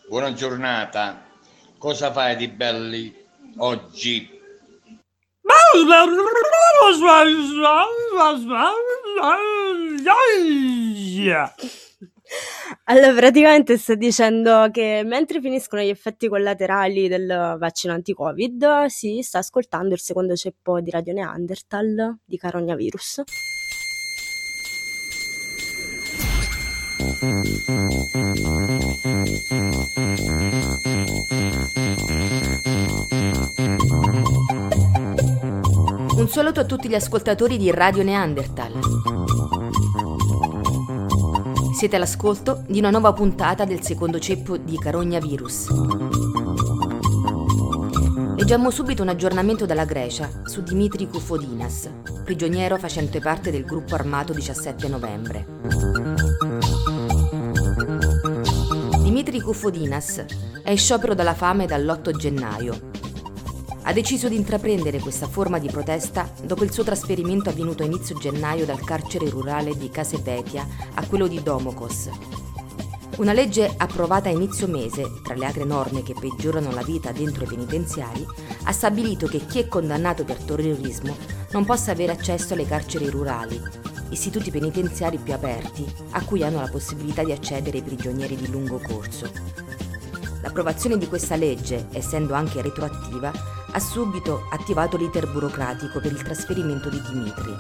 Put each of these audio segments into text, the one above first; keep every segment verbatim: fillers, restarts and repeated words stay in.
buona giornata. Cosa fai di belli oggi? Allora, praticamente sta dicendo che mentre finiscono gli effetti collaterali del vaccino anti-Covid, si sta ascoltando il secondo ceppo di Radio Neanderthal di Carognavirus. Un saluto a tutti gli ascoltatori di Radio Neanderthal. Siete all'ascolto di una nuova puntata del secondo ceppo di Carognavirus. Leggiamo subito un aggiornamento dalla Grecia su Dimitri Koufodinas, prigioniero facente parte del gruppo armato diciassette novembre. Dimitri Koufodinas è in sciopero dalla fame dall'otto gennaio. Ha deciso di intraprendere questa forma di protesta dopo il suo trasferimento avvenuto a inizio gennaio dal carcere rurale di Kasevetia a quello di Domokos. Una legge approvata a inizio mese, tra le altre norme che peggiorano la vita dentro i penitenziari, ha stabilito che chi è condannato per terrorismo non possa avere accesso alle carceri rurali, istituti penitenziari più aperti a cui hanno la possibilità di accedere i prigionieri di lungo corso. L'approvazione di questa legge, essendo anche retroattiva, ha subito attivato l'iter burocratico per il trasferimento di Dimitri.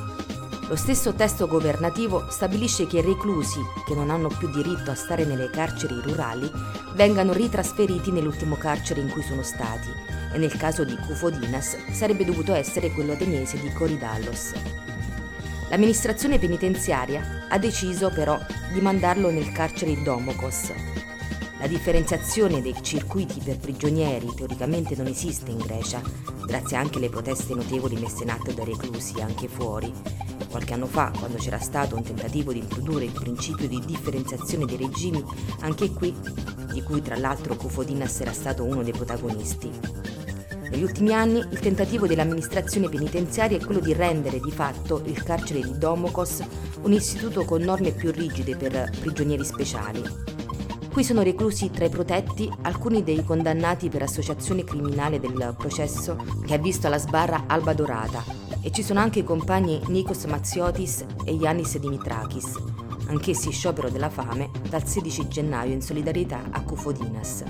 Lo stesso testo governativo stabilisce che i reclusi che non hanno più diritto a stare nelle carceri rurali vengano ritrasferiti nell'ultimo carcere in cui sono stati e nel caso di Koufodinas sarebbe dovuto essere quello ateniese di Korydallos. L'amministrazione penitenziaria ha deciso però di mandarlo nel carcere di Domokos. La differenziazione dei circuiti per prigionieri teoricamente non esiste in Grecia, grazie anche alle proteste notevoli messe in atto dai reclusi anche fuori. Qualche anno fa, quando c'era stato un tentativo di introdurre il principio di differenziazione dei regimi, anche qui, di cui tra l'altro Koufodinas era stato uno dei protagonisti. Negli ultimi anni il tentativo dell'amministrazione penitenziaria è quello di rendere di fatto il carcere di Domokos un istituto con norme più rigide per prigionieri speciali. Qui sono reclusi tra i protetti alcuni dei condannati per associazione criminale del processo che ha visto alla sbarra Alba Dorata e ci sono anche i compagni Nikos Mazziotis e Yannis Dimitrakis, anch'essi in sciopero della fame dal sedici gennaio in solidarietà a Koufodinas.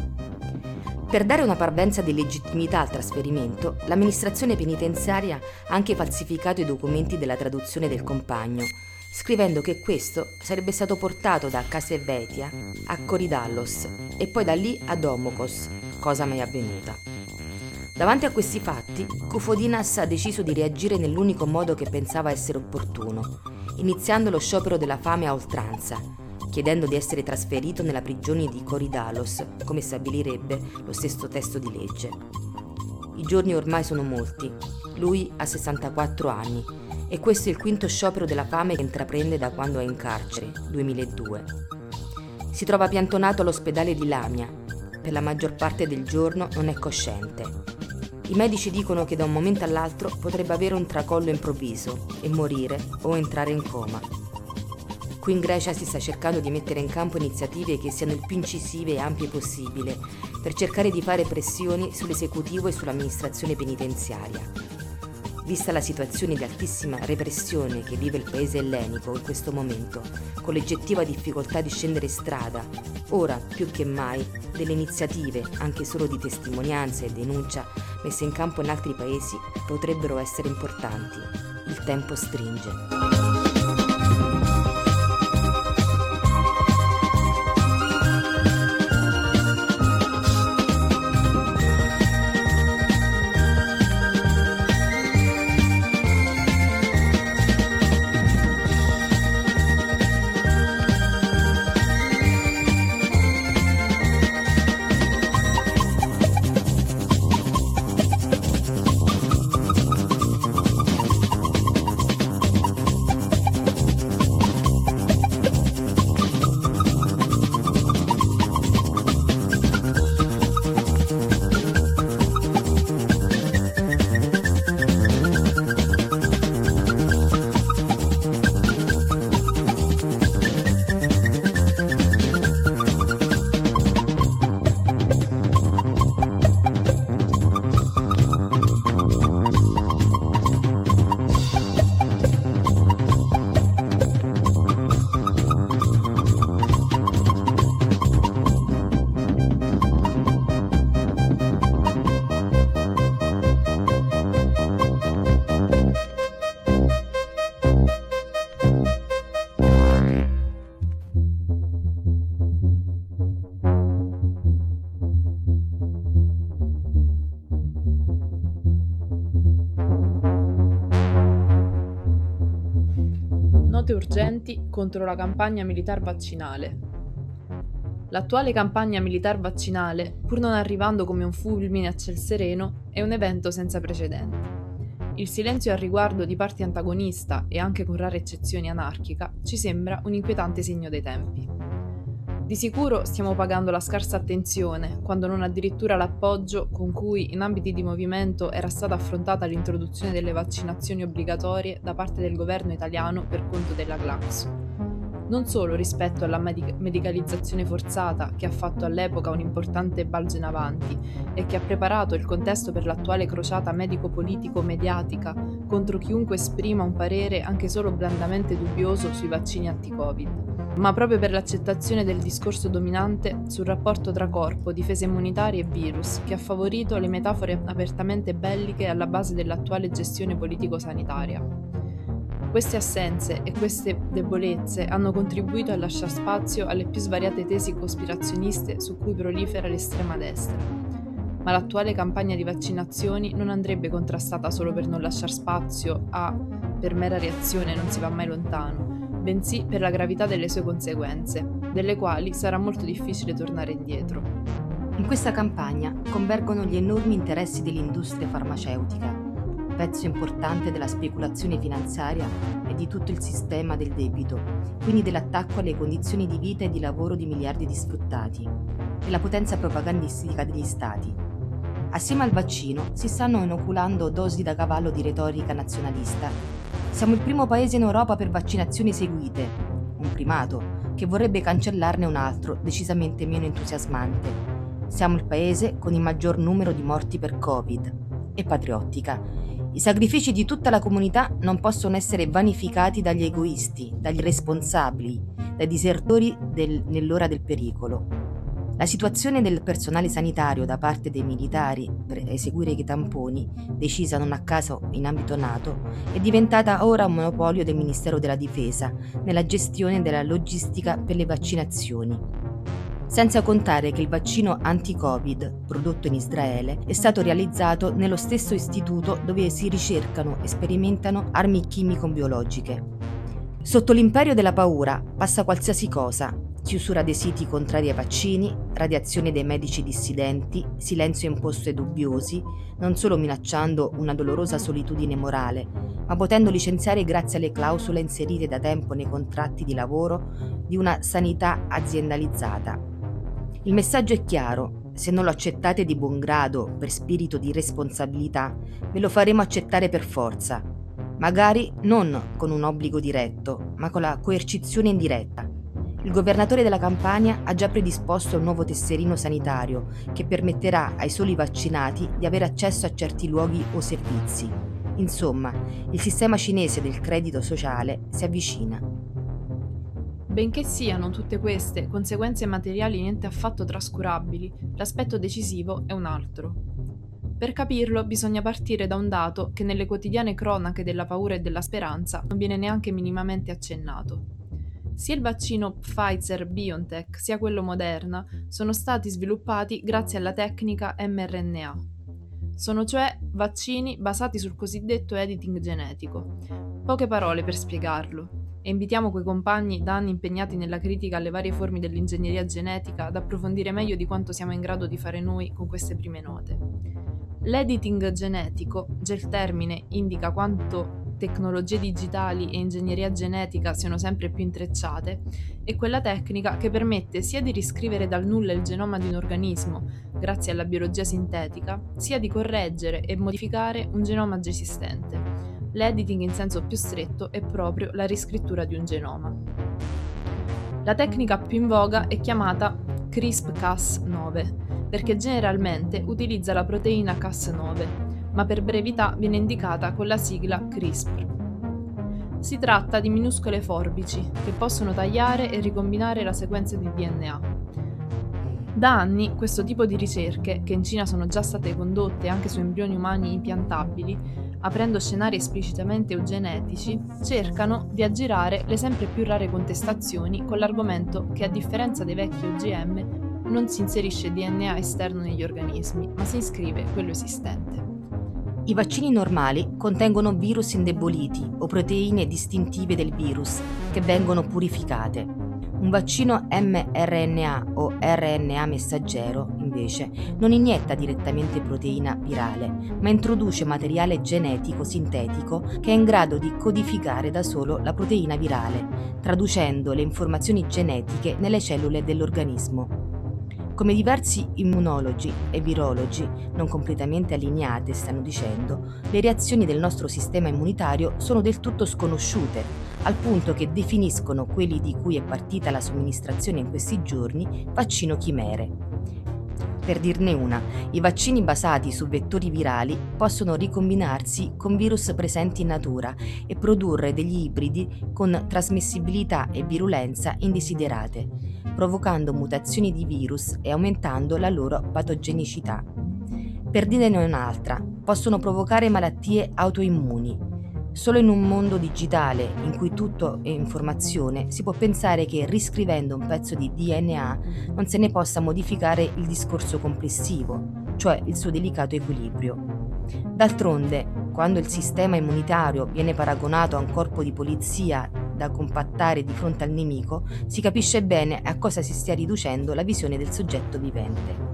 Per dare una parvenza di legittimità al trasferimento, l'amministrazione penitenziaria ha anche falsificato i documenti della traduzione del compagno, scrivendo che questo sarebbe stato portato da Kasevetia a Korydallos e poi da lì a Domokos, cosa mai avvenuta. Davanti a questi fatti, Koufodinas ha deciso di reagire nell'unico modo che pensava essere opportuno, iniziando lo sciopero della fame a oltranza, chiedendo di essere trasferito nella prigione di Korydallos, come stabilirebbe lo stesso testo di legge. I giorni ormai sono molti. Lui ha sessantaquattro anni e questo è il quinto sciopero della fame che intraprende da quando è in carcere, duemiladue. Si trova piantonato all'ospedale di Lamia. Per la maggior parte del giorno non è cosciente. I medici dicono che da un momento all'altro potrebbe avere un tracollo improvviso e morire o entrare in coma. Qui in Grecia si sta cercando di mettere in campo iniziative che siano il più incisive e ampie possibile per cercare di fare pressioni sull'esecutivo e sull'amministrazione penitenziaria. Vista la situazione di altissima repressione che vive il paese ellenico in questo momento, con l'oggettiva difficoltà di scendere in strada, ora più che mai delle iniziative, anche solo di testimonianza e denuncia, messe in campo in altri paesi potrebbero essere importanti. Il tempo stringe. insorgenti contro la campagna militar vaccinale. L'attuale campagna militar vaccinale, pur non arrivando come un fulmine a ciel sereno, è un evento senza precedenti. Il silenzio al riguardo di parte antagonista e anche con rare eccezioni anarchica ci sembra un inquietante segno dei tempi. Di sicuro stiamo pagando la scarsa attenzione, quando non addirittura l'appoggio con cui in ambiti di movimento era stata affrontata l'introduzione delle vaccinazioni obbligatorie da parte del governo italiano per conto della Glaxo. Non solo rispetto alla medic- medicalizzazione forzata, che ha fatto all'epoca un importante balzo in avanti e che ha preparato il contesto per l'attuale crociata medico-politico-mediatica contro chiunque esprima un parere anche solo blandamente dubbioso sui vaccini anti-Covid, ma proprio per l'accettazione del discorso dominante sul rapporto tra corpo, difese immunitarie e virus, che ha favorito le metafore apertamente belliche alla base dell'attuale gestione politico-sanitaria. Queste assenze e queste debolezze hanno contribuito a lasciare spazio alle più svariate tesi cospirazioniste su cui prolifera l'estrema destra. Ma l'attuale campagna di vaccinazioni non andrebbe contrastata solo per non lasciar spazio a per mera reazione non si va mai lontano, bensì per la gravità delle sue conseguenze, delle quali sarà molto difficile tornare indietro. In questa campagna convergono gli enormi interessi dell'industria farmaceutica, pezzo importante della speculazione finanziaria e di tutto il sistema del debito, quindi dell'attacco alle condizioni di vita e di lavoro di miliardi di sfruttati, e la potenza propagandistica degli stati. Assieme al vaccino si stanno inoculando dosi da cavallo di retorica nazionalista. Siamo il primo paese in Europa per vaccinazioni eseguite, un primato, che vorrebbe cancellarne un altro decisamente meno entusiasmante. Siamo il paese con il maggior numero di morti per Covid. E patriottica. I sacrifici di tutta la comunità non possono essere vanificati dagli egoisti, dagli irresponsabili, dai disertori del, nell'ora del pericolo. La situazione del personale sanitario da parte dei militari per eseguire i tamponi, decisa non a caso in ambito NATO, è diventata ora un monopolio del Ministero della Difesa nella gestione della logistica per le vaccinazioni. Senza contare che il vaccino anti-Covid, prodotto in Israele, è stato realizzato nello stesso istituto dove si ricercano e sperimentano armi chimico-biologiche. Sotto l'imperio della paura passa qualsiasi cosa: chiusura dei siti contrari ai vaccini, radiazione dei medici dissidenti, silenzio imposto ai dubbiosi, non solo minacciando una dolorosa solitudine morale, ma potendo licenziare grazie alle clausole inserite da tempo nei contratti di lavoro di una sanità aziendalizzata. Il messaggio è chiaro: se non lo accettate di buon grado per spirito di responsabilità, ve lo faremo accettare per forza, magari non con un obbligo diretto, ma con la coercizione indiretta. Il governatore della Campania ha già predisposto un nuovo tesserino sanitario che permetterà ai soli vaccinati di avere accesso a certi luoghi o servizi. Insomma, il sistema cinese del credito sociale si avvicina. Benché siano tutte queste conseguenze materiali niente affatto trascurabili, l'aspetto decisivo è un altro. Per capirlo bisogna partire da un dato che nelle quotidiane cronache della paura e della speranza non viene neanche minimamente accennato. Sia il vaccino Pfizer-BioNTech sia quello Moderna sono stati sviluppati grazie alla tecnica mRNA. Sono cioè vaccini basati sul cosiddetto editing genetico. Poche parole per spiegarlo. E invitiamo quei compagni da anni impegnati nella critica alle varie forme dell'ingegneria genetica ad approfondire meglio di quanto siamo in grado di fare noi con queste prime note. L'editing genetico, già il termine indica quanto tecnologie digitali e ingegneria genetica siano sempre più intrecciate, è quella tecnica che permette sia di riscrivere dal nulla il genoma di un organismo, grazie alla biologia sintetica, sia di correggere e modificare un genoma già esistente. L'editing in senso più stretto è proprio la riscrittura di un genoma. La tecnica più in voga è chiamata CRISP Cas nove, perché generalmente utilizza la proteina Cas nove, ma per brevità viene indicata con la sigla CRISPR. Si tratta di minuscole forbici che possono tagliare e ricombinare la sequenza di D N A. Da anni questo tipo di ricerche, che in Cina sono già state condotte anche su embrioni umani impiantabili, aprendo scenari esplicitamente eugenetici, cercano di aggirare le sempre più rare contestazioni con l'argomento che, a differenza dei vecchi O G M, non si inserisce D N A esterno negli organismi, ma si iscrive quello esistente. I vaccini normali contengono virus indeboliti o proteine distintive del virus che vengono purificate. Un vaccino mRNA o R N A messaggero, invece, non inietta direttamente proteina virale, ma introduce materiale genetico sintetico che è in grado di codificare da solo la proteina virale, traducendo le informazioni genetiche nelle cellule dell'organismo. Come diversi immunologi e virologi non completamente allineate stanno dicendo, le reazioni del nostro sistema immunitario sono del tutto sconosciute, al punto che definiscono quelli di cui è partita la somministrazione in questi giorni vaccino chimere. Per dirne una, i vaccini basati su vettori virali possono ricombinarsi con virus presenti in natura e produrre degli ibridi con trasmissibilità e virulenza indesiderate, provocando mutazioni di virus e aumentando la loro patogenicità. Per dirne un'altra, possono provocare malattie autoimmuni. Solo in un mondo digitale, in cui tutto è informazione, si può pensare che riscrivendo un pezzo di D N A non se ne possa modificare il discorso complessivo, cioè il suo delicato equilibrio. D'altronde, quando il sistema immunitario viene paragonato a un corpo di polizia da compattare di fronte al nemico, si capisce bene a cosa si stia riducendo la visione del soggetto vivente.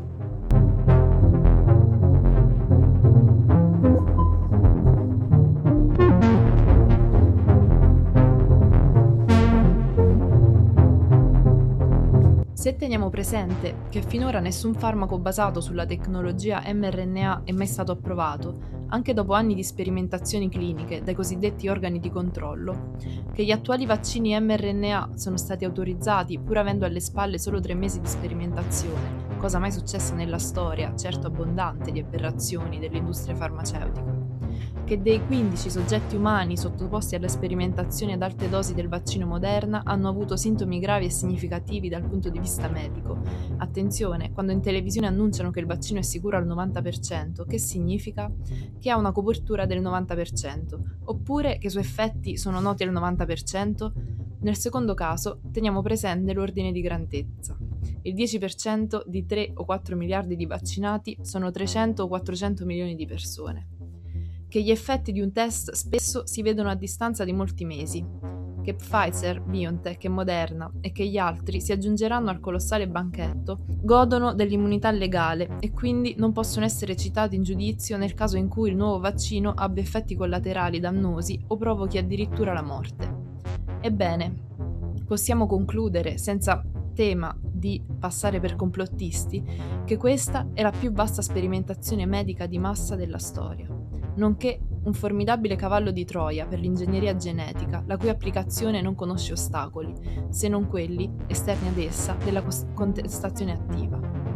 Se teniamo presente che finora nessun farmaco basato sulla tecnologia mRNA è mai stato approvato, anche dopo anni di sperimentazioni cliniche dai cosiddetti organi di controllo, che gli attuali vaccini mRNA sono stati autorizzati pur avendo alle spalle solo tre mesi di sperimentazione, cosa mai successa nella storia, certo abbondante di aberrazioni dell'industria farmaceutica, che dei quindici soggetti umani sottoposti alle sperimentazioni ad alte dosi del vaccino Moderna hanno avuto sintomi gravi e significativi dal punto di vista medico. Attenzione, quando in televisione annunciano che il vaccino è sicuro al novanta per cento, che significa? Che ha una copertura del novanta per cento, oppure che i suoi effetti sono noti al novanta per cento? Nel secondo caso, teniamo presente l'ordine di grandezza. Il dieci per cento di tre o quattro miliardi di vaccinati sono trecento o quattrocento milioni di persone. Che gli effetti di un test spesso si vedono a distanza di molti mesi, che Pfizer, BioNTech e Moderna e che gli altri si aggiungeranno al colossale banchetto, godono dell'immunità legale e quindi non possono essere citati in giudizio nel caso in cui il nuovo vaccino abbia effetti collaterali dannosi o provochi addirittura la morte. Ebbene, possiamo concludere, senza tema di passare per complottisti, che questa è la più vasta sperimentazione medica di massa della storia, nonché un formidabile cavallo di Troia per l'ingegneria genetica, la cui applicazione non conosce ostacoli, se non quelli, esterni ad essa, della contestazione attiva.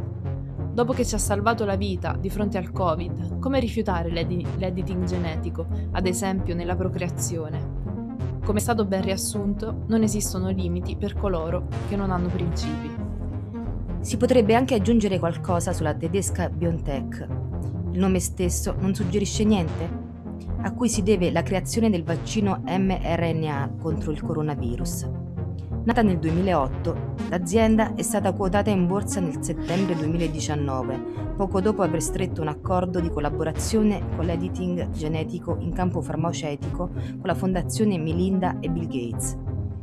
Dopo che ci ha salvato la vita di fronte al Covid, come rifiutare l'edi- l'editing genetico, ad esempio nella procreazione? Come è stato ben riassunto, non esistono limiti per coloro che non hanno principi. Si potrebbe anche aggiungere qualcosa sulla tedesca BioNTech. Il nome stesso non suggerisce niente? A cui si deve la creazione del vaccino mRNA contro il coronavirus. Nata nel duemilaotto, l'azienda è stata quotata in borsa nel settembre duemiladiciannove, poco dopo aver stretto un accordo di collaborazione con l'editing genetico in campo farmaceutico con la fondazione Melinda e Bill Gates.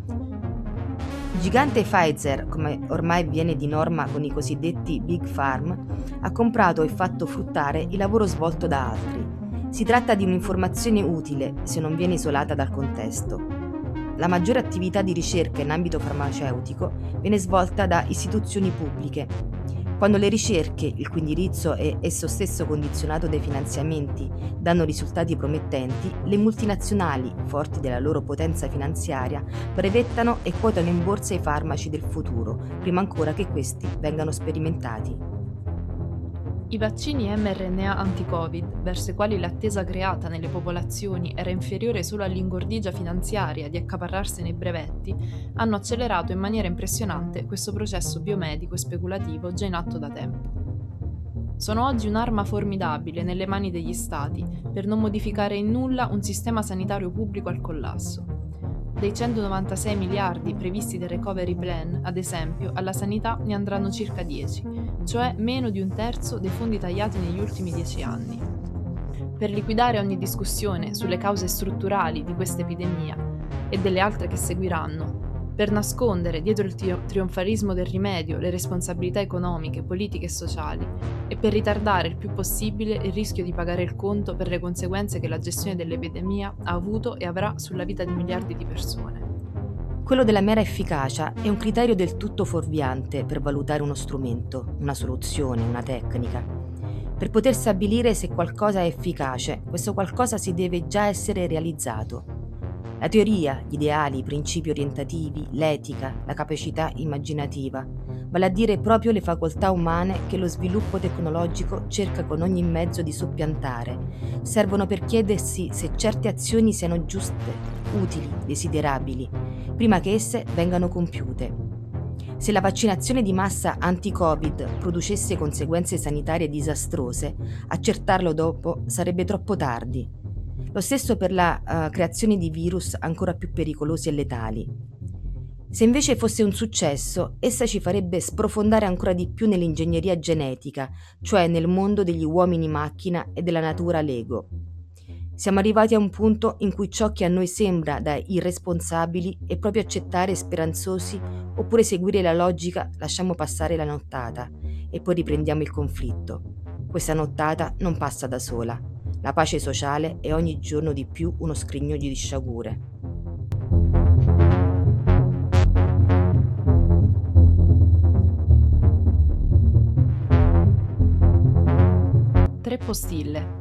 Il gigante Pfizer, come ormai viene di norma con i cosiddetti Big Pharma, ha comprato e fatto fruttare il lavoro svolto da altri. Si tratta di un'informazione utile se non viene isolata dal contesto. La maggiore attività di ricerca in ambito farmaceutico viene svolta da istituzioni pubbliche. Quando le ricerche, il cui indirizzo è esso stesso condizionato dai finanziamenti, danno risultati promettenti, le multinazionali, forti della loro potenza finanziaria, brevettano e quotano in borsa i farmaci del futuro, prima ancora che questi vengano sperimentati. I vaccini mRNA anti-Covid, verso i quali l'attesa creata nelle popolazioni era inferiore solo all'ingordigia finanziaria di accaparrarsene i brevetti, hanno accelerato in maniera impressionante questo processo biomedico e speculativo già in atto da tempo. Sono oggi un'arma formidabile nelle mani degli Stati per non modificare in nulla un sistema sanitario pubblico al collasso. Dei centonovantasei miliardi previsti dal Recovery Plan, ad esempio, alla sanità ne andranno circa dieci, cioè meno di un terzo dei fondi tagliati negli ultimi dieci anni. Per liquidare ogni discussione sulle cause strutturali di questa epidemia e delle altre che seguiranno, per nascondere dietro il tri- trionfalismo del rimedio le responsabilità economiche, politiche e sociali e per ritardare il più possibile il rischio di pagare il conto per le conseguenze che la gestione dell'epidemia ha avuto e avrà sulla vita di miliardi di persone. Quello della mera efficacia è un criterio del tutto fuorviante per valutare uno strumento, una soluzione, una tecnica. Per poter stabilire se qualcosa è efficace, questo qualcosa si deve già essere realizzato. La teoria, gli ideali, i principi orientativi, l'etica, la capacità immaginativa, vale a dire proprio le facoltà umane che lo sviluppo tecnologico cerca con ogni mezzo di soppiantare, servono per chiedersi se certe azioni siano giuste, utili, desiderabili, prima che esse vengano compiute. Se la vaccinazione di massa anti-Covid producesse conseguenze sanitarie disastrose, accertarlo dopo sarebbe troppo tardi. Lo stesso per la uh, creazione di virus ancora più pericolosi e letali. Se invece fosse un successo, essa ci farebbe sprofondare ancora di più nell'ingegneria genetica, cioè nel mondo degli uomini macchina e della natura Lego. Siamo arrivati a un punto in cui ciò che a noi sembra da irresponsabili è proprio accettare speranzosi oppure seguire la logica lasciamo passare la nottata e poi riprendiamo il conflitto. Questa nottata non passa da sola. La pace sociale è ogni giorno di più uno scrigno di sciagure. Tre postille.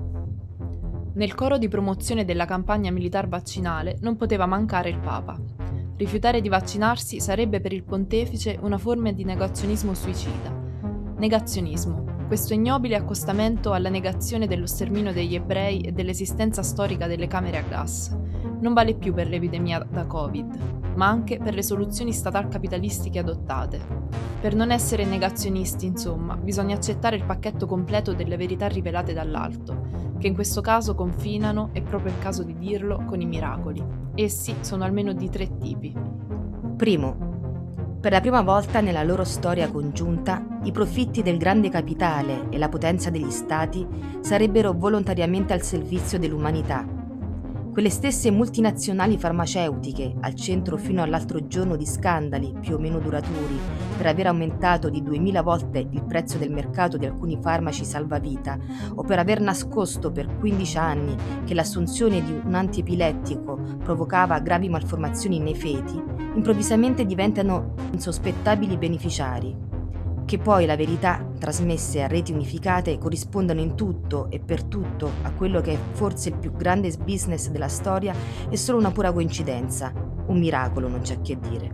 Nel coro di promozione della campagna militar vaccinale non poteva mancare il Papa. Rifiutare di vaccinarsi sarebbe per il pontefice una forma di negazionismo suicida. Negazionismo. Questo ignobile accostamento alla negazione dello sterminio degli ebrei e dell'esistenza storica delle camere a gas non vale più per l'epidemia da Covid, ma anche per le soluzioni statal-capitalistiche adottate. Per non essere negazionisti, insomma, bisogna accettare il pacchetto completo delle verità rivelate dall'alto, che in questo caso confinano, è proprio il caso di dirlo, con i miracoli. Essi sono almeno di tre tipi. Primo, per la prima volta nella loro storia congiunta, i profitti del grande capitale e la potenza degli stati sarebbero volontariamente al servizio dell'umanità. Quelle stesse multinazionali farmaceutiche, al centro fino all'altro giorno di scandali più o meno duraturi per aver aumentato di duemila volte il prezzo del mercato di alcuni farmaci salvavita o per aver nascosto per quindici anni che l'assunzione di un antiepilettico provocava gravi malformazioni nei feti, improvvisamente diventano insospettabili beneficiari. Che poi la verità, trasmesse a reti unificate, corrispondano in tutto e per tutto a quello che è forse il più grande business della storia è solo una pura coincidenza, un miracolo non c'è che dire.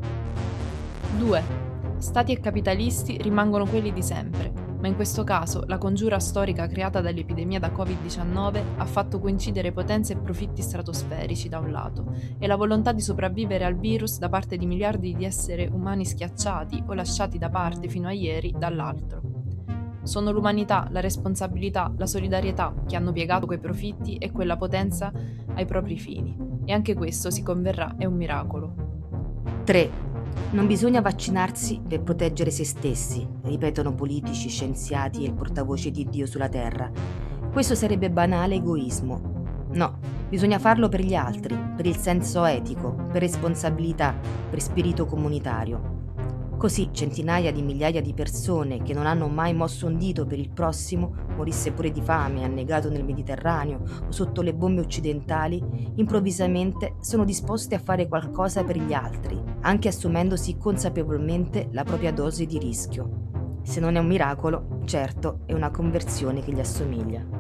due. Stati e capitalisti rimangono quelli di sempre, ma in questo caso la congiura storica creata dall'epidemia da covid diciannove ha fatto coincidere potenze e profitti stratosferici da un lato e la volontà di sopravvivere al virus da parte di miliardi di esseri umani schiacciati o lasciati da parte fino a ieri dall'altro. Sono l'umanità, la responsabilità, la solidarietà che hanno piegato quei profitti e quella potenza ai propri fini, e anche questo, si converrà, è un miracolo. tre. Non bisogna vaccinarsi per proteggere se stessi, ripetono politici, scienziati e il portavoce di Dio sulla terra. Questo sarebbe banale egoismo. No, bisogna farlo per gli altri, per il senso etico, per responsabilità, per spirito comunitario. Così centinaia di migliaia di persone che non hanno mai mosso un dito per il prossimo, morisse pure di fame, annegato nel Mediterraneo o sotto le bombe occidentali, improvvisamente sono disposte a fare qualcosa per gli altri, anche assumendosi consapevolmente la propria dose di rischio. Se non è un miracolo, certo è una conversione che gli assomiglia.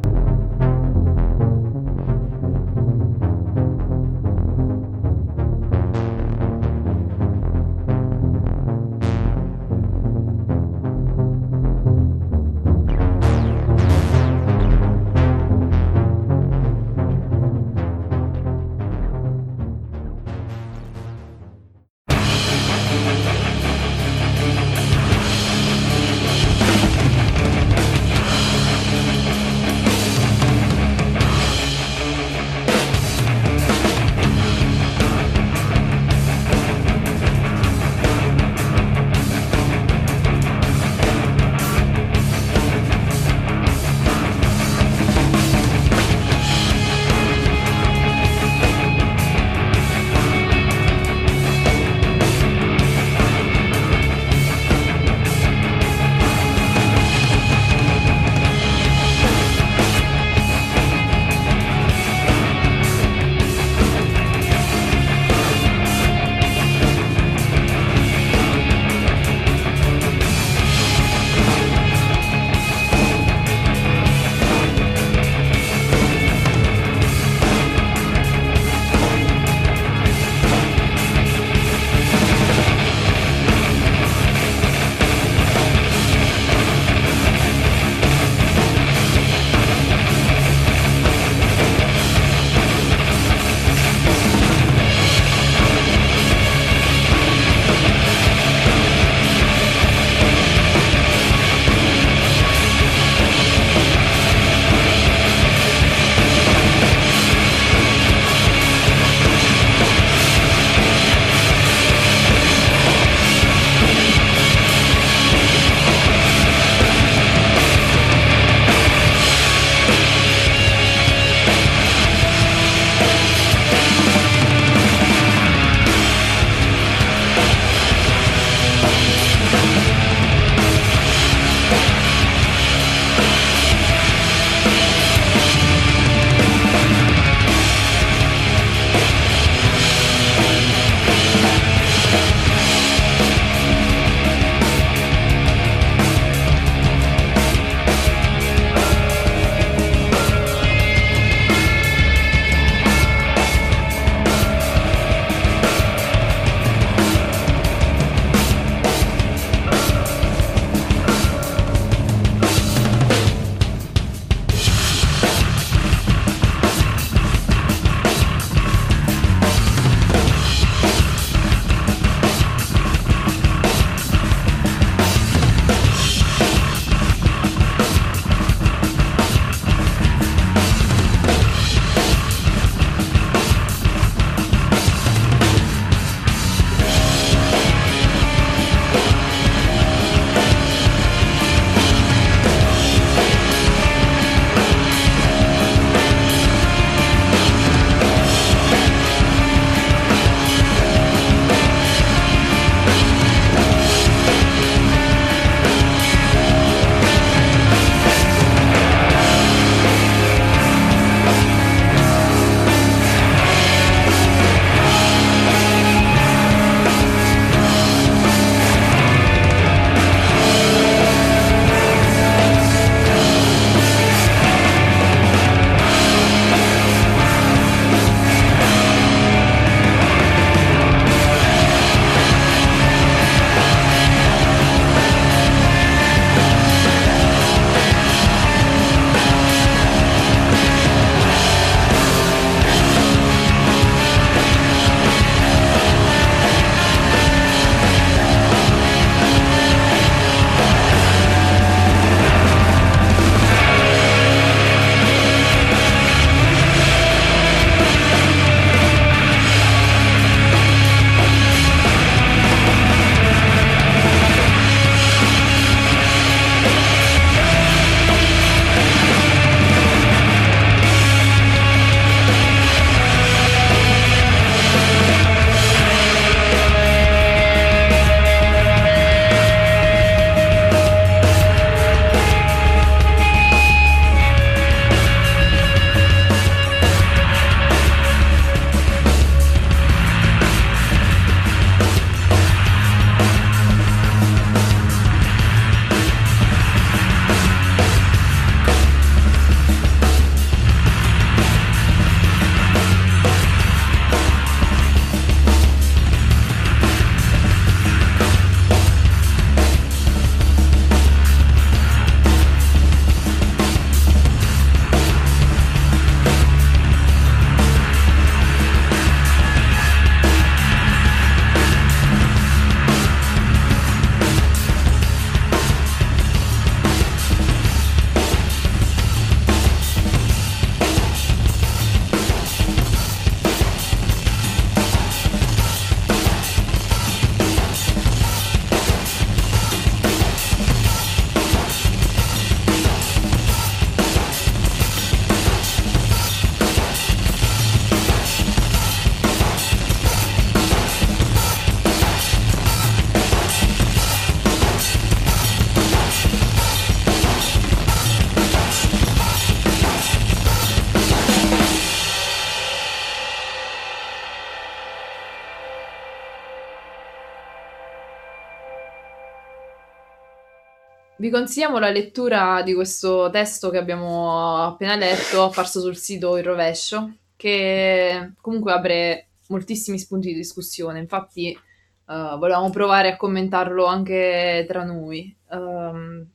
Vi consigliamo la lettura di questo testo che abbiamo appena letto, apparso sul sito Il Rovescio, che comunque apre moltissimi spunti di discussione. Infatti uh, volevamo provare a commentarlo anche tra noi. Um,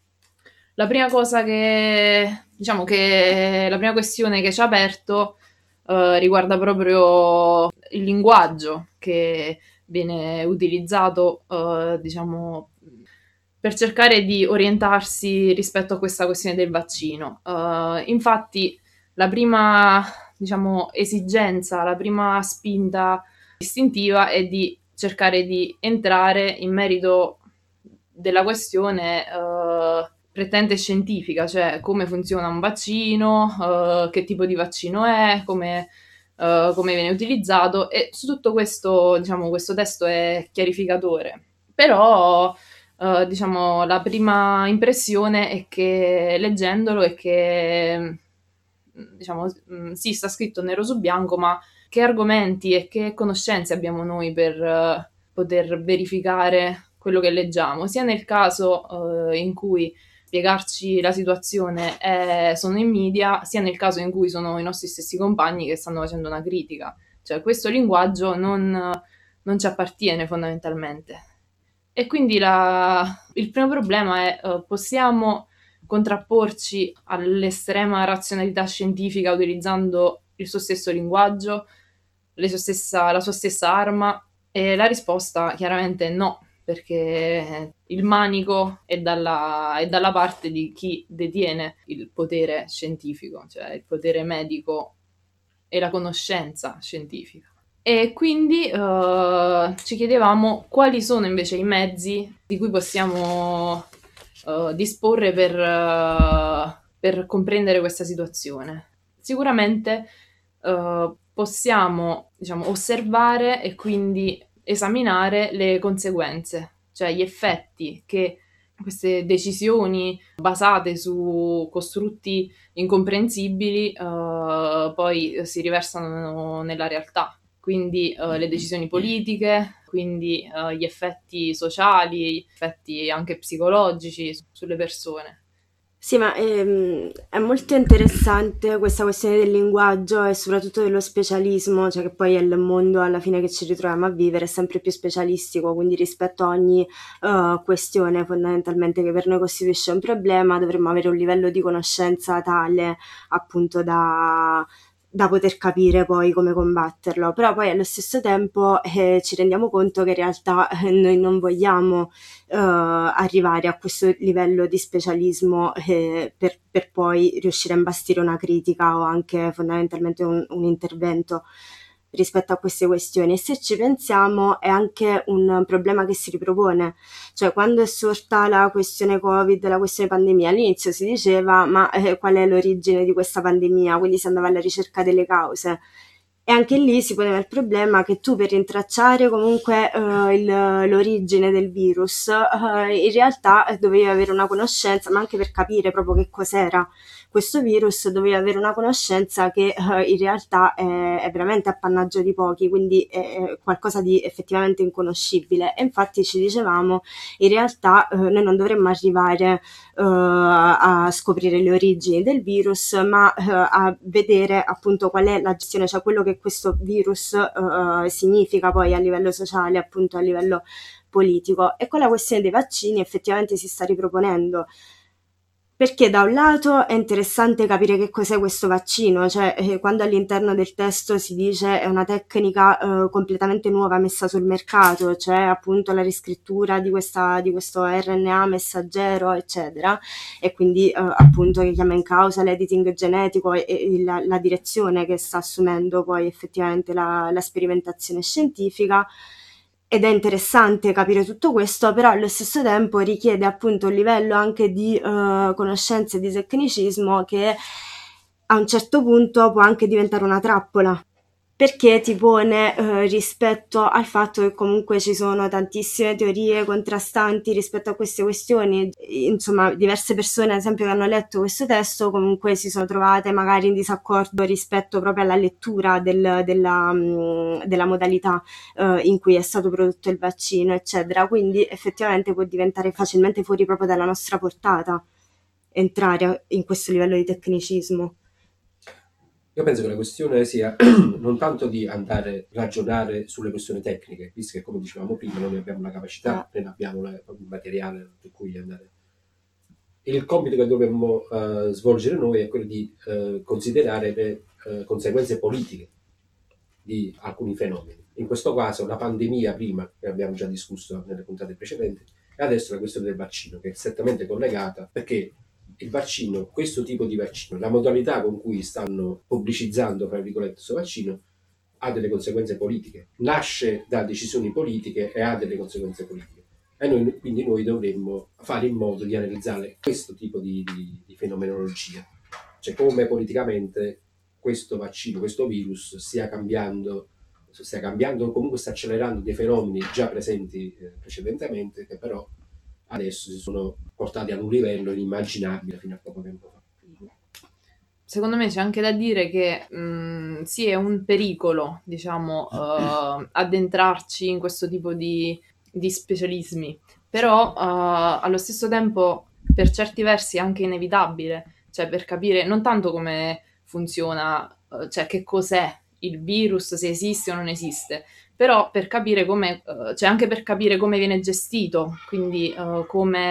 la prima cosa che, diciamo che la prima questione che ci ha aperto uh, riguarda proprio il linguaggio che viene utilizzato, uh, diciamo, per cercare di orientarsi rispetto a questa questione del vaccino. Uh, infatti, la prima, diciamo, esigenza, la prima spinta istintiva è di cercare di entrare in merito della questione uh, prettamente scientifica, cioè come funziona un vaccino, uh, che tipo di vaccino è, come, uh, come viene utilizzato, e su tutto questo, diciamo, questo testo è chiarificatore. Però Uh, diciamo, la prima impressione è che leggendolo è che, diciamo, sì, sta scritto nero su bianco, ma che argomenti e che conoscenze abbiamo noi per uh, poter verificare quello che leggiamo, sia nel caso uh, in cui spiegarci la situazione è, sono i media, sia nel caso in cui sono i nostri stessi compagni che stanno facendo una critica. Cioè, questo linguaggio non, non ci appartiene fondamentalmente. E quindi la, il primo problema è, uh, possiamo contrapporci all'estrema razionalità scientifica utilizzando il suo stesso linguaggio, le sua stessa, la sua stessa arma? E la risposta chiaramente è no, perché il manico è dalla, è dalla parte di chi detiene il potere scientifico, cioè il potere medico e la conoscenza scientifica. E quindi uh, ci chiedevamo quali sono invece i mezzi di cui possiamo uh, disporre per, uh, per comprendere questa situazione. Sicuramente uh, possiamo, diciamo, osservare e quindi esaminare le conseguenze, cioè gli effetti che queste decisioni basate su costrutti incomprensibili uh, poi si riversano nella realtà. Quindi uh, le decisioni politiche, quindi uh, gli effetti sociali, gli effetti anche psicologici su- sulle persone. Sì, ma ehm, è molto interessante questa questione del linguaggio e soprattutto dello specialismo, cioè che poi è il mondo alla fine che ci ritroviamo a vivere, è sempre più specialistico, quindi rispetto a ogni uh, questione fondamentalmente che per noi costituisce un problema, dovremmo avere un livello di conoscenza tale appunto da da poter capire poi come combatterlo, però poi allo stesso tempo eh, ci rendiamo conto che in realtà eh, noi non vogliamo eh, arrivare a questo livello di specialismo eh, per, per poi riuscire a imbastire una critica o anche fondamentalmente un, un intervento rispetto a queste questioni. E se ci pensiamo è anche un problema che si ripropone, cioè quando è sorta la questione Covid, la questione pandemia, all'inizio si diceva ma eh, qual è l'origine di questa pandemia, quindi si andava alla ricerca delle cause. E anche lì si poneva il problema che tu per rintracciare comunque uh, il, l'origine del virus uh, in realtà dovevi avere una conoscenza, ma anche per capire proprio che cos'era questo virus dovevi avere una conoscenza che uh, in realtà è, è veramente appannaggio di pochi, quindi è qualcosa di effettivamente inconoscibile. E infatti ci dicevamo in realtà uh, noi non dovremmo arrivare uh, a scoprire le origini del virus, ma uh, a vedere appunto qual è la gestione, cioè quello che questo virus uh, significa poi a livello sociale, appunto a livello politico. E con la questione dei vaccini effettivamente si sta riproponendo, perché da un lato è interessante capire che cos'è questo vaccino, cioè eh, quando all'interno del testo si dice è una tecnica eh, completamente nuova messa sul mercato, cioè appunto la riscrittura di, questa, di questo R N A messaggero, eccetera, e quindi eh, appunto che chiama in causa l'editing genetico e, e la, la direzione che sta assumendo poi effettivamente la, la sperimentazione scientifica. Ed è interessante capire tutto questo, però allo stesso tempo richiede appunto un livello anche di uh, conoscenza e di tecnicismo che a un certo punto può anche diventare una trappola, perché ti pone eh, rispetto al fatto che comunque ci sono tantissime teorie contrastanti rispetto a queste questioni. Insomma, diverse persone, ad esempio, che hanno letto questo testo comunque si sono trovate magari in disaccordo rispetto proprio alla lettura del, della, mh, della modalità eh, in cui è stato prodotto il vaccino, eccetera. Quindi effettivamente può diventare facilmente fuori proprio dalla nostra portata entrare in questo livello di tecnicismo. Io penso che la questione sia non tanto di andare a ragionare sulle questioni tecniche, visto che, come dicevamo prima, non ne abbiamo la capacità, né abbiamo la- il materiale per cui andare. Il compito che dobbiamo eh, svolgere noi è quello di eh, considerare le eh, conseguenze politiche di alcuni fenomeni. In questo caso la pandemia prima, che abbiamo già discusso nelle puntate precedenti, e adesso la questione del vaccino, che è strettamente collegata, perché il vaccino, questo tipo di vaccino, la modalità con cui stanno pubblicizzando, fra virgolette, questo vaccino, ha delle conseguenze politiche. Nasce da decisioni politiche e ha delle conseguenze politiche. E noi, quindi noi dovremmo fare in modo di analizzare questo tipo di, di, di fenomenologia, cioè come politicamente questo vaccino, questo virus stia cambiando, stia cambiando o comunque sta accelerando dei fenomeni già presenti eh, precedentemente, che però adesso si sono portati ad un livello inimmaginabile fino a poco tempo fa. Secondo me c'è anche da dire che mh, sì, è un pericolo, diciamo, uh, addentrarci in questo tipo di, di specialismi, però uh, allo stesso tempo per certi versi è anche inevitabile, cioè per capire non tanto come funziona, uh, cioè che cos'è il virus, se esiste o non esiste, però per capire come, uh, cioè anche per capire come viene gestito, quindi uh,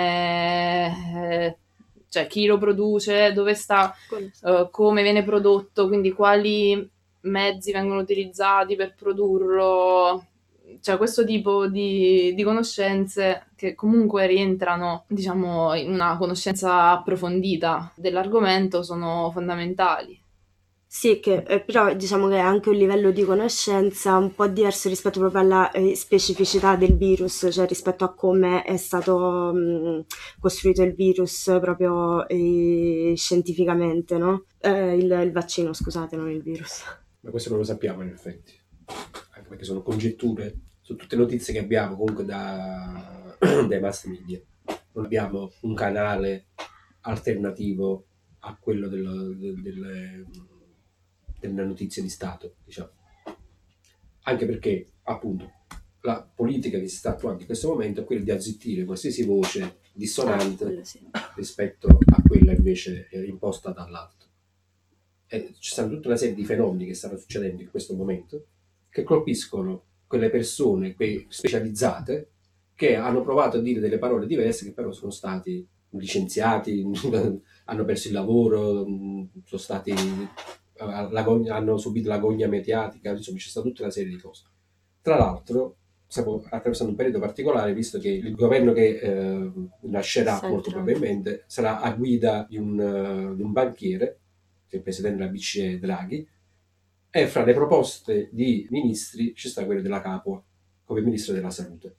come... Eh, cioè chi lo produce, dove sta, uh, come viene prodotto, quindi quali mezzi vengono utilizzati per produrlo, cioè questo tipo di, di conoscenze che comunque rientrano, diciamo, in una conoscenza approfondita dell'argomento sono fondamentali. Sì, che, eh, però diciamo che è anche un livello di conoscenza un po' diverso rispetto proprio alla eh, specificità del virus, cioè rispetto a come è stato mh, costruito il virus proprio eh, scientificamente, no? Eh, il, il vaccino, scusate, non il virus. Ma questo non lo sappiamo in effetti, anche perché sono congetture su tutte le notizie che abbiamo comunque da, dai mass media. Non abbiamo un canale alternativo a quello del, del, delle, delle notizie di Stato, diciamo. Anche perché, appunto, la politica che si sta attuando in questo momento è quella di azzittire qualsiasi voce dissonante Ah, quello sì. rispetto a quella invece eh, imposta dall'alto. E ci stanno tutta una serie di fenomeni che stanno succedendo in questo momento che colpiscono quelle persone que- specializzate che hanno provato a dire delle parole diverse, che però sono stati licenziati, hanno perso il lavoro, mh, sono stati all'agonia- hanno subito l'agonia mediatica, insomma c'è stata tutta una serie di cose. Tra l'altro stiamo attraversando un periodo particolare, visto che il governo che eh, nascerà Sì, molto Trump. probabilmente sarà a guida di un, eh, di un banchiere, che è il presidente della B C E Draghi, e fra le proposte di ministri ci sta quella della Capua come ministro della salute.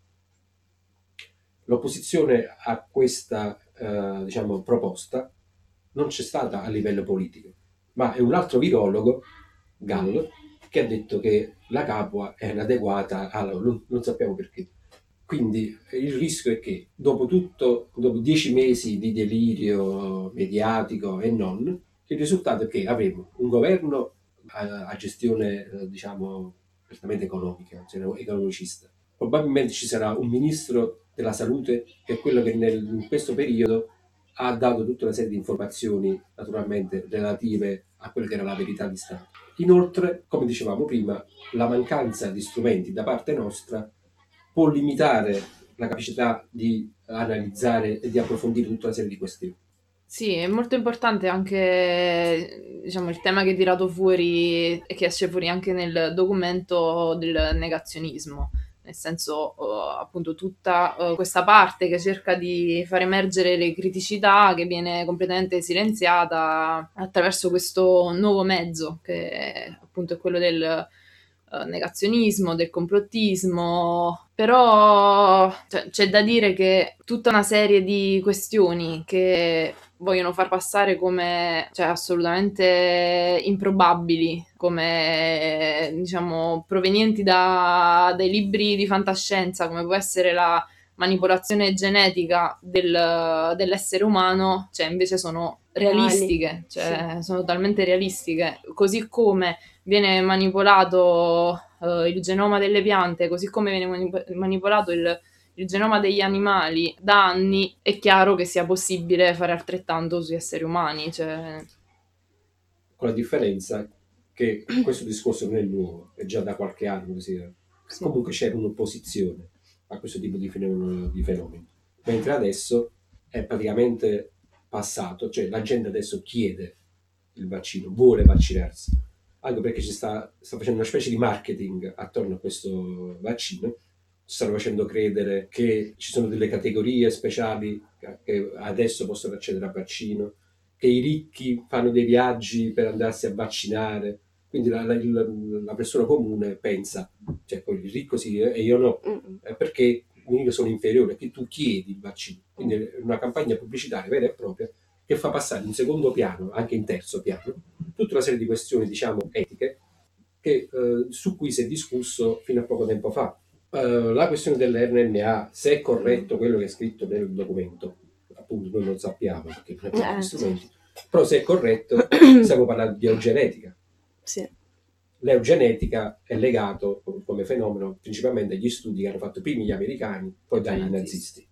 L'opposizione a questa eh, diciamo, proposta non c'è stata a livello politico, ma è un altro virologo, Gallo, che ha detto che la Capua è inadeguata, alla, non, non sappiamo perché. Quindi il rischio è che dopo tutto, dopo dieci mesi di delirio mediatico e non, il risultato è che avremo un governo a, a gestione, eh, diciamo, prettamente economica, cioè economicista. Probabilmente ci sarà un ministro della salute che è quello che nel, in questo periodo ha dato tutta una serie di informazioni, naturalmente, relative a quella che era la verità di Stato. Inoltre, come dicevamo prima, la mancanza di strumenti da parte nostra può limitare la capacità di analizzare e di approfondire tutta una serie di questioni. Sì, è molto importante anche, diciamo, il tema che hai tirato fuori e che esce fuori anche nel documento del negazionismo, nel senso, uh, appunto, tutta uh, questa parte che cerca di far emergere le criticità che viene completamente silenziata attraverso questo nuovo mezzo, che appunto è quello del uh, negazionismo, del complottismo, però cioè, c'è da dire che tutta una serie di questioni che vogliono far passare come, cioè, assolutamente improbabili, come, diciamo, provenienti da dai libri di fantascienza, come può essere la manipolazione genetica del- dell'essere umano, cioè invece sono realistiche, cioè sono talmente realistiche, così come viene manipolato eh, il genoma delle piante, così come viene manip- manipolato il il genoma degli animali da anni, è chiaro che sia possibile fare altrettanto sugli esseri umani. Cioè... Con la differenza che questo discorso non è nuovo, è già da qualche anno, sì. Comunque c'è un'opposizione a questo tipo di fenomeno, di fenomeni. Mentre adesso è praticamente passato, cioè la gente adesso chiede il vaccino, vuole vaccinarsi, anche perché ci sta, sta facendo una specie di marketing attorno a questo vaccino, ci stanno facendo credere che ci sono delle categorie speciali che adesso possono accedere al vaccino, che i ricchi fanno dei viaggi per andarsi a vaccinare, quindi la, la, la persona comune pensa, cioè il ricco sì e io no, eh, perché io sono inferiore, che tu chiedi il vaccino. Quindi è una campagna pubblicitaria vera e propria che fa passare in secondo piano, anche in terzo piano, tutta una serie di questioni, diciamo, etiche, che, eh, su cui si è discusso fino a poco tempo fa. Uh, la questione dell'erre enne a, se è corretto quello che è scritto nel documento, appunto noi non sappiamo perché non abbiamo gli strumenti, però se è corretto stiamo parlando di eugenetica. Sì. L'eugenetica è legato come fenomeno principalmente agli studi che hanno fatto prima gli americani, poi dai nazisti.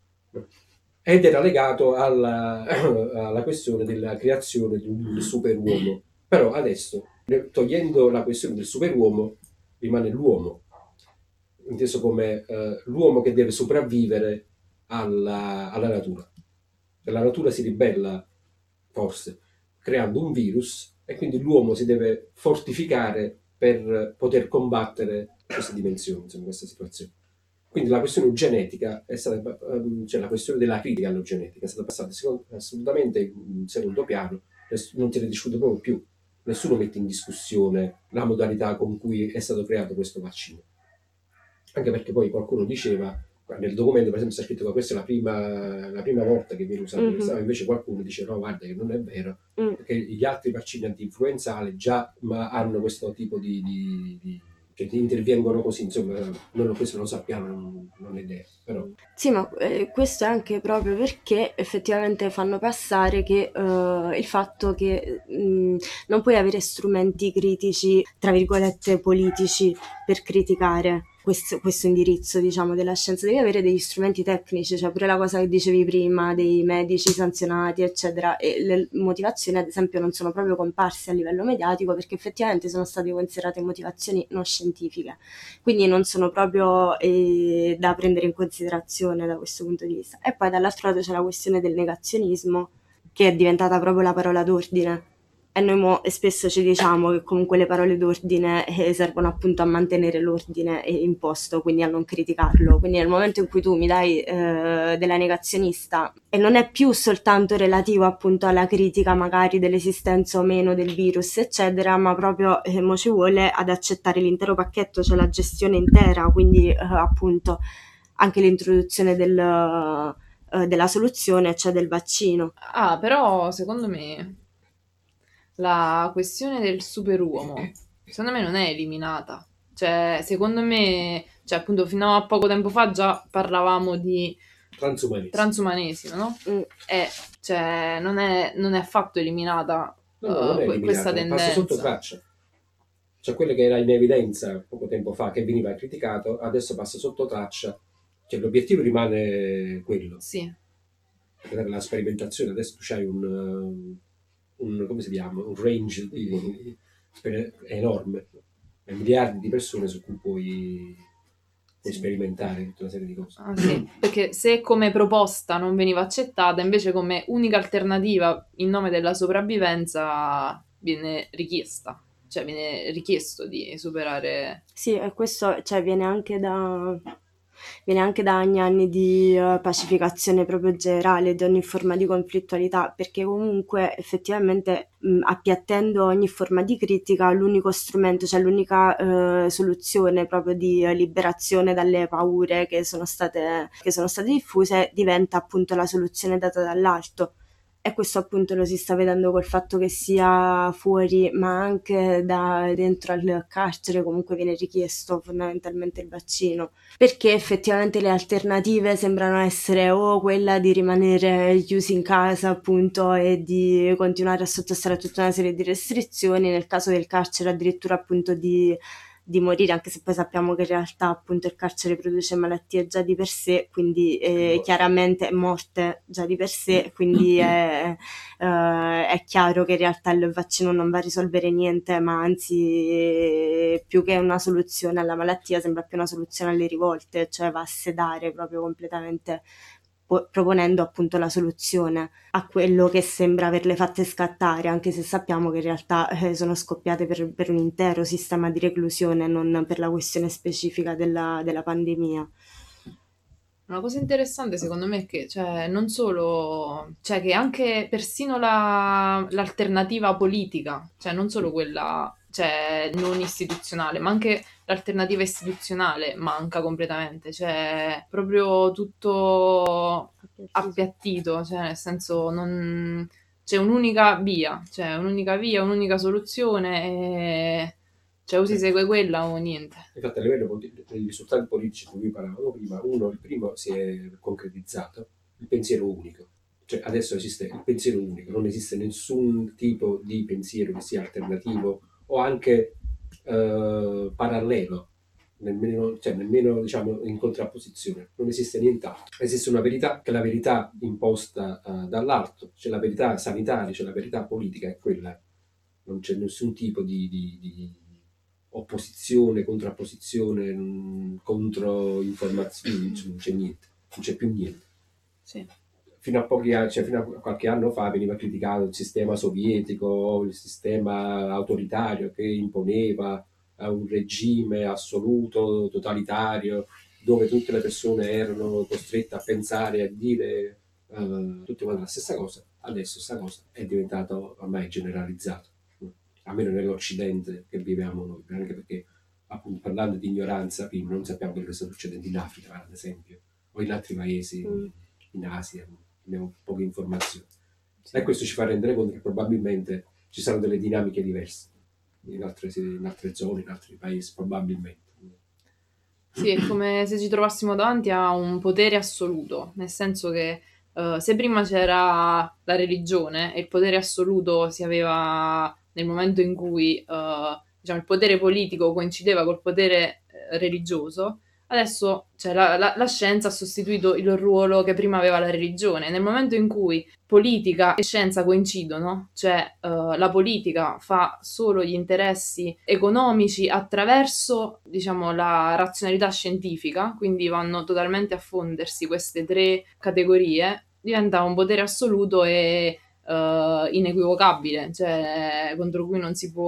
Ed era legato alla, alla questione della creazione di un superuomo. Però adesso, togliendo la questione del superuomo, rimane l'uomo, inteso come eh, l'uomo che deve sopravvivere alla, alla natura. La natura si ribella, forse, creando un virus, e quindi l'uomo si deve fortificare per poter combattere questa dimensione, insomma, questa situazione. Quindi la questione genetica è stata, cioè la questione della critica all'eugenetica è stata passata secondo, assolutamente in secondo piano, non se ne discute proprio più. Nessuno mette in discussione la modalità con cui è stato creato questo vaccino. Anche perché poi qualcuno diceva, nel documento per esempio sta scritto che questa è la prima, la prima volta che viene usato, mm-hmm. invece qualcuno dice no, guarda che non è vero, mm. perché gli altri vaccini anti-influenzali già ma hanno questo tipo di, di, di cioè intervengono così, insomma, noi questo lo sappiamo, non, non è idea, però. Sì, ma eh, questo è anche proprio perché effettivamente fanno passare che uh, il fatto che mh, non puoi avere strumenti critici, tra virgolette, politici per criticare questo, questo indirizzo, diciamo, della scienza. Devi avere degli strumenti tecnici, cioè pure la cosa che dicevi prima, dei medici sanzionati, eccetera, e le motivazioni, ad esempio, non sono proprio comparse a livello mediatico perché effettivamente sono state considerate motivazioni non scientifiche, quindi non sono proprio eh, da prendere in considerazione da questo punto di vista. E poi dall'altro lato c'è la questione del negazionismo, che è diventata proprio la parola d'ordine. E noi mo spesso ci diciamo che comunque le parole d'ordine eh, servono appunto a mantenere l'ordine imposto, quindi a non criticarlo. Quindi nel momento in cui tu mi dai eh, della negazionista, e non è più soltanto relativo appunto alla critica magari dell'esistenza o meno del virus, eccetera, ma proprio eh, mo ci vuole ad accettare l'intero pacchetto, cioè la gestione intera, quindi eh, appunto anche l'introduzione del, eh, della soluzione, cioè del vaccino. Ah, però secondo me la questione del superuomo, secondo me non è eliminata. Cioè, secondo me, cioè appunto fino a poco tempo fa già parlavamo di transumanesimo, transumanesimo no? Mm. E cioè non è, non è affatto eliminata, no, no, non è uh, eliminata, questa tendenza. Passa sotto traccia. Cioè quello che era in evidenza poco tempo fa, che veniva criticato, adesso passa sotto traccia. Cioè l'obiettivo rimane quello. Sì. Per la sperimentazione adesso tu c'hai un... un, come si chiama, un range di, di, di, enorme, miliardi di persone su cui puoi, puoi sperimentare tutta una serie di cose. Ah, sì, perché se come proposta non veniva accettata, invece come unica alternativa in nome della sopravvivenza viene richiesta, cioè viene richiesto di superare. Sì, e questo cioè, viene anche da... viene anche da anni e anni di uh, pacificazione proprio generale di ogni forma di conflittualità, perché comunque effettivamente mh, appiattendo ogni forma di critica l'unico strumento, cioè l'unica uh, soluzione proprio di uh, liberazione dalle paure che sono state che sono state diffuse diventa appunto la soluzione data dall'alto. E questo appunto lo si sta vedendo col fatto che sia fuori, ma anche da dentro al carcere comunque viene richiesto fondamentalmente il vaccino, perché effettivamente le alternative sembrano essere o quella di rimanere chiusi in casa appunto e di continuare a sottostare a tutta una serie di restrizioni, nel caso del carcere addirittura appunto di di morire, anche se poi sappiamo che in realtà appunto il carcere produce malattie già di per sé, quindi eh, chiaramente è morte già di per sé, quindi è, eh, è chiaro che in realtà il vaccino non va a risolvere niente, ma anzi eh, più che una soluzione alla malattia sembra più una soluzione alle rivolte, cioè va a sedare proprio completamente, po- proponendo appunto la soluzione a quello che sembra averle fatte scattare, anche se sappiamo che in realtà eh, sono scoppiate per, per un intero sistema di reclusione, non per la questione specifica della, della pandemia. Una cosa interessante secondo me è che, cioè, non solo, cioè che anche persino la- l'alternativa politica, cioè non solo quella, cioè, non istituzionale, ma anche l'alternativa istituzionale manca completamente, cioè proprio tutto appiattito, cioè nel senso non c'è un'unica via, cioè un'unica via, un'unica soluzione e cioè o si segue quella o niente. Infatti a livello politi- dei risultati politici di cui parlavamo prima, uno, il primo si è concretizzato, il pensiero unico. Cioè adesso esiste il pensiero unico, non esiste nessun tipo di pensiero che sia alternativo o anche eh, parallelo, nemmeno, cioè, nemmeno diciamo, in contrapposizione, non esiste nient'altro. Esiste una verità che è la verità imposta eh, dall'alto, c'è la verità sanitaria, c'è la verità politica, è quella. Non c'è nessun tipo di, di, di opposizione, contrapposizione, mh, contro informazioni, cioè non c'è niente, non c'è più niente. Sì. Fino a, pochi anni, cioè fino a qualche anno fa veniva criticato il sistema sovietico, il sistema autoritario che imponeva eh, un regime assoluto, totalitario, dove tutte le persone erano costrette a pensare e a dire eh, tutte quante la stessa cosa. Adesso questa cosa è diventata ormai generalizzata, almeno nell'Occidente che viviamo noi, anche perché appunto parlando di ignoranza, prima non sappiamo quello che sta succedendo in Africa, ad esempio, o in altri paesi, Mm. in Asia, abbiamo poche informazioni. E questo ci fa rendere conto che probabilmente ci saranno delle dinamiche diverse in altre, in altre zone, in altri paesi, probabilmente. Sì, è come se ci trovassimo davanti a un potere assoluto, nel senso che eh, se prima c'era la religione e il potere assoluto si aveva nel momento in cui eh, diciamo, il potere politico coincideva col potere eh, religioso, adesso cioè, la, la- la scienza ha sostituito il ruolo che prima aveva la religione. Nel momento in cui politica e scienza coincidono, cioè eh, la politica fa solo gli interessi economici attraverso, diciamo, la razionalità scientifica, quindi vanno totalmente a fondersi queste tre categorie, diventa un potere assoluto e eh, inequivocabile, cioè contro cui non si può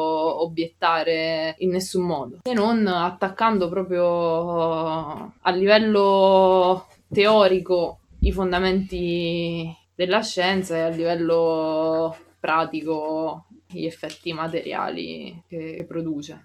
obiettare in nessun modo, se non attaccando proprio eh, a livello teorico i fondamenti della scienza e a livello pratico gli effetti materiali che produce.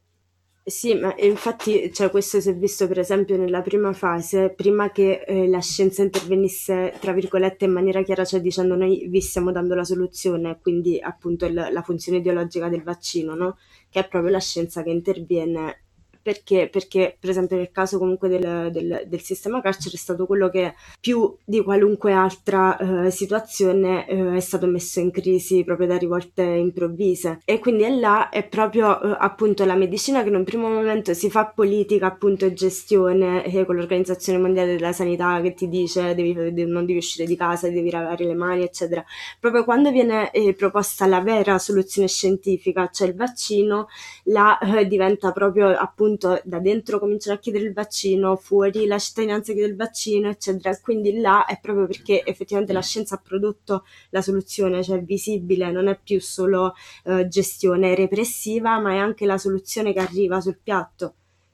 Sì, ma infatti, cioè, questo si è visto per esempio nella prima fase, prima che eh, la scienza intervenisse, tra virgolette, in maniera chiara, cioè dicendo noi vi stiamo dando la soluzione, quindi appunto il- la funzione ideologica del vaccino, no? Che è proprio la scienza che interviene. Perché? Perché, per esempio, nel caso comunque del, del- del sistema carcere è stato quello che più di qualunque altra eh, situazione eh, è stato messo in crisi proprio da rivolte improvvise. E quindi è là, è proprio eh, appunto la medicina che in un primo momento si fa politica appunto e gestione eh, con l'Organizzazione Mondiale della Sanità che ti dice devi, de- non devi uscire di casa, devi lavare le mani, eccetera. Proprio quando viene eh, proposta la vera soluzione scientifica, cioè il vaccino, là eh, diventa proprio appunto da dentro cominciano a chiedere il vaccino, fuori la cittadinanza chiede il vaccino, eccetera. Quindi là è proprio perché effettivamente la scienza ha prodotto la soluzione, cioè è visibile, non è più solo eh, gestione repressiva, ma è anche la soluzione che arriva sul piatto.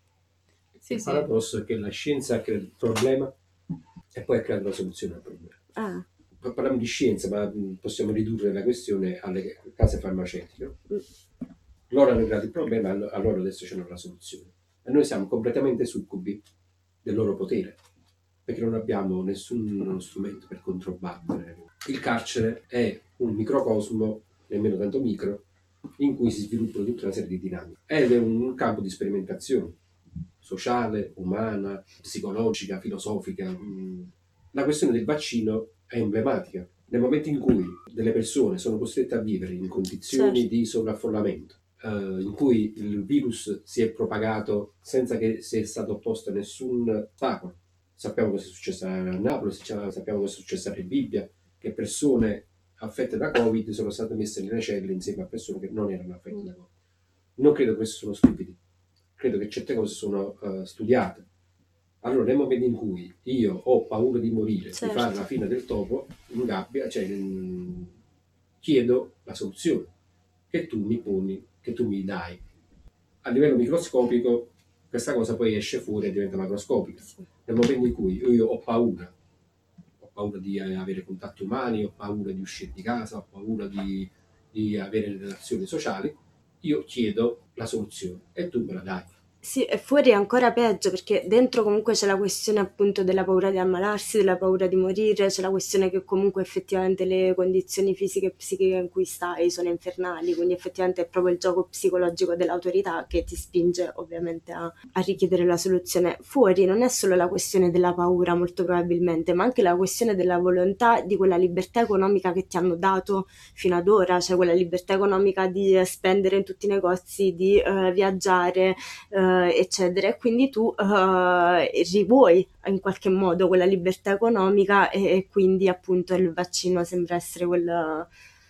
Sì, Il sì. paradosso è che la scienza ha creato il problema e poi ha creato la soluzione al problema. Ah, Parliamo di scienza, ma mh, possiamo ridurre la questione alle case farmaceutiche. mm, Loro hanno creato il problema, allo- allora adesso c'è la soluzione. E noi siamo completamente succubi del loro potere, perché non abbiamo nessun strumento per controbattere il carcere è un microcosmo, nemmeno tanto micro, in cui si sviluppano tutta una serie di dinamiche. Ed è un campo di sperimentazione sociale, umana, psicologica, filosofica. La questione del vaccino è emblematica. Nel momento in cui delle persone sono costrette a vivere in condizioni Certo. di sovraffollamento, eh, in cui il virus si è propagato senza che sia stato posto nessun ostacolo. Sappiamo cosa è successo a Napoli, sappiamo cosa è successo a Rebibbia, che persone affette da Covid sono state messe nelle celle insieme a persone che non erano affette da Covid. Non credo che questi sono stupidi, credo che certe cose sono uh, studiate. Allora, nel momento in cui io ho paura di morire, Certo. di fare la fine del topo in gabbia, cioè mh, chiedo la soluzione che tu mi poni, che tu mi dai. A livello microscopico questa cosa poi esce fuori e diventa macroscopica. Sì. Nel momento in cui io ho paura, ho paura di avere contatti umani, ho paura di uscire di casa, ho paura di, di avere relazioni sociali, io chiedo la soluzione e tu me la dai. Sì, e fuori è ancora peggio, perché dentro comunque c'è la questione appunto della paura di ammalarsi, della paura di morire, c'è la questione che comunque effettivamente le condizioni fisiche e psichiche in cui stai sono infernali, quindi effettivamente è proprio il gioco psicologico dell'autorità che ti spinge ovviamente a, a richiedere la soluzione. Fuori non è solo la questione della paura molto probabilmente, ma anche la questione della volontà di quella libertà economica che ti hanno dato fino ad ora, cioè quella libertà economica di spendere in tutti i negozi, di uh, viaggiare, uh, eccetera, e quindi tu uh, rivuoi in qualche modo quella libertà economica e, e quindi appunto il vaccino sembra essere quella,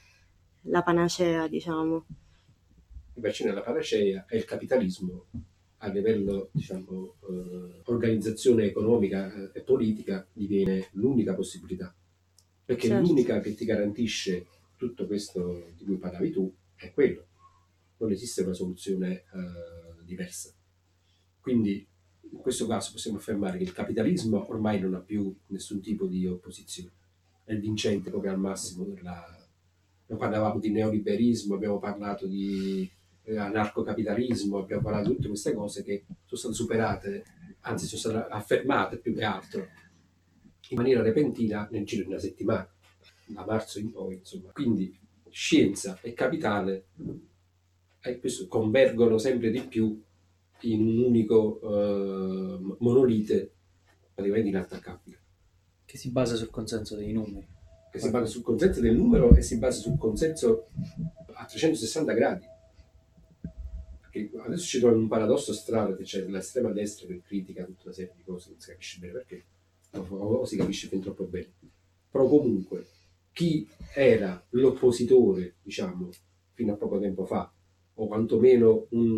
la panacea, diciamo. Il vaccino è la panacea e il capitalismo a livello, diciamo, eh, organizzazione economica e politica diviene l'unica possibilità, perché Certo. l'unica che ti garantisce tutto questo di cui parlavi tu è quello, non esiste una soluzione eh, diversa. Quindi in questo caso possiamo affermare che il capitalismo ormai non ha più nessun tipo di opposizione, è vincente proprio al massimo della... Noi parlavamo di neoliberismo, abbiamo parlato di eh, anarcocapitalismo, abbiamo parlato di tutte queste cose che sono state superate, anzi sono state affermate più che altro in maniera repentina nel giro di una settimana, da marzo in poi, insomma. Quindi scienza e capitale eh, convergono sempre di più in un unico eh, monolite praticamente inattaccabile. Che si basa sul consenso dei numeri. Che si basa sul consenso del numero e si basa sul consenso a trecentosessanta gradi. Perché adesso ci troviamo un paradosso strano, che c'è l'estrema destra che critica tutta una serie di cose, non si capisce bene perché, o, o si capisce fin troppo bene. Però comunque, chi era l'oppositore, diciamo, fino a poco tempo fa, o quantomeno un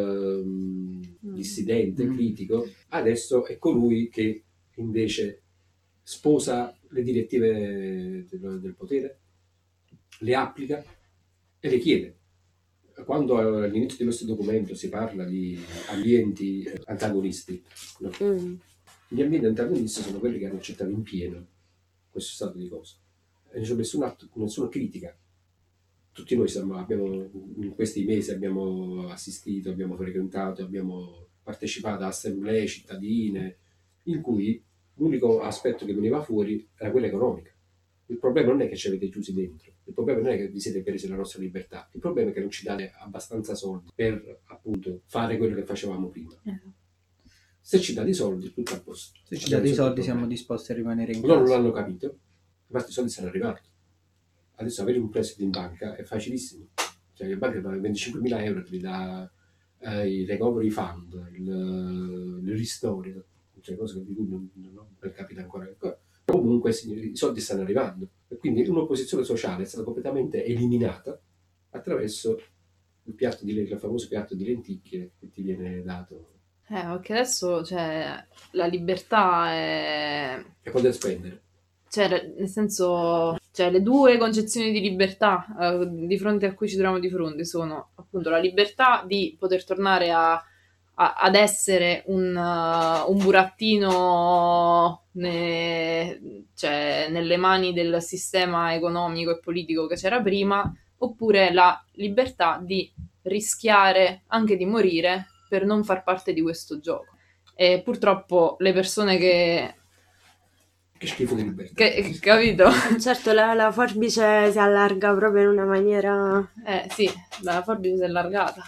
uh, dissidente, mm. critico, adesso è colui che invece sposa le direttive del, del potere, le applica e le chiede. Quando all'inizio di questo documento si parla di ambienti antagonisti, no? mm. gli ambienti antagonisti sono quelli che hanno accettato in pieno questo stato di cose e non c'è nessuna, nessuna critica. Tutti noi siamo, abbiamo, in questi mesi abbiamo assistito, abbiamo frequentato, abbiamo partecipato a assemblee cittadine in cui l'unico aspetto che veniva fuori era quello economico. Il problema non è che ci avete chiusi dentro, il problema non è che vi siete presi la nostra libertà, il problema è che non ci date abbastanza soldi per appunto fare quello che facevamo prima. Eh. Se ci date i soldi, tutto a posto. Se ci date i soldi siamo disposti a rimanere in casa. Loro non l'hanno capito, infatti i soldi stanno arrivando. Adesso avere un prestito in banca è facilissimo, cioè la banca dà venticinquemila euro, ti dà eh, il recovery fund, il, il ristoro, cioè cose di cui non, non per capire ancora che cosa. Comunque i soldi stanno arrivando e quindi un'opposizione sociale è stata completamente eliminata attraverso il piatto di il famoso piatto di lenticchie che ti viene dato. Eh, perché adesso cioè, la libertà è... è poter spendere. Cioè, nel senso, cioè, le due concezioni di libertà eh, di fronte a cui ci troviamo di fronte sono appunto la libertà di poter tornare a, a, ad essere un, uh, un burattino ne, cioè, nelle mani del sistema economico e politico che c'era prima, oppure la libertà di rischiare anche di morire per non far parte di questo gioco. E purtroppo le persone che Che schifo di libertà. Che, capito? Certo, la, la forbice si allarga proprio in una maniera... Eh sì, la forbice si è allargata.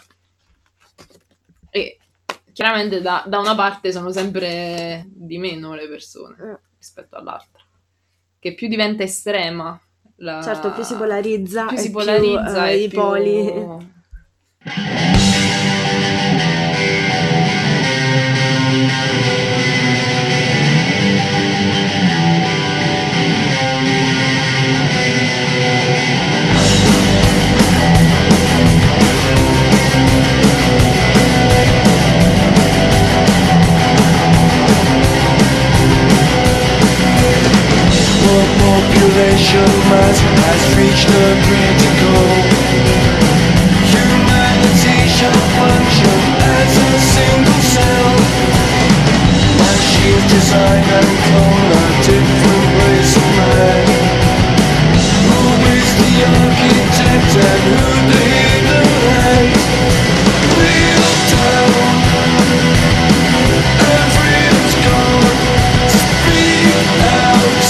E chiaramente da, da una parte sono sempre di meno le persone Eh. rispetto all'altra. Che più diventa estrema. La... Certo, più si polarizza più e si polarizza più, eh, e i più- poli. World population mass has reached a critical. Humanity shall function as a single cell. Machines design and clone a different race of man. Who is the architect and who the hidden hand? Real down and freedom's gone. Speak out.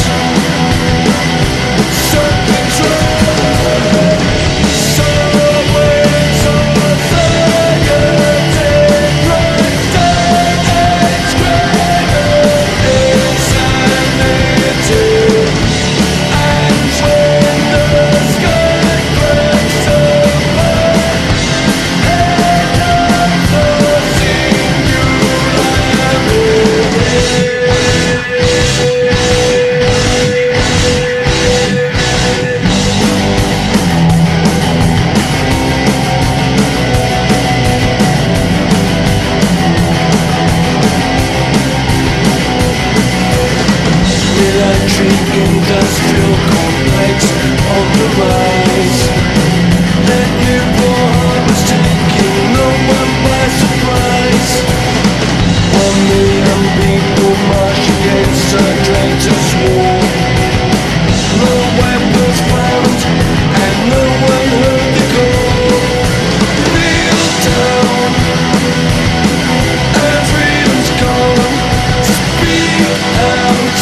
Industrial complex on the rise. That new war was taking no one by surprise. One million people march against a traitor's war. No weapons found and no one heard the call. Kneel down and freedom's gone. Speak out.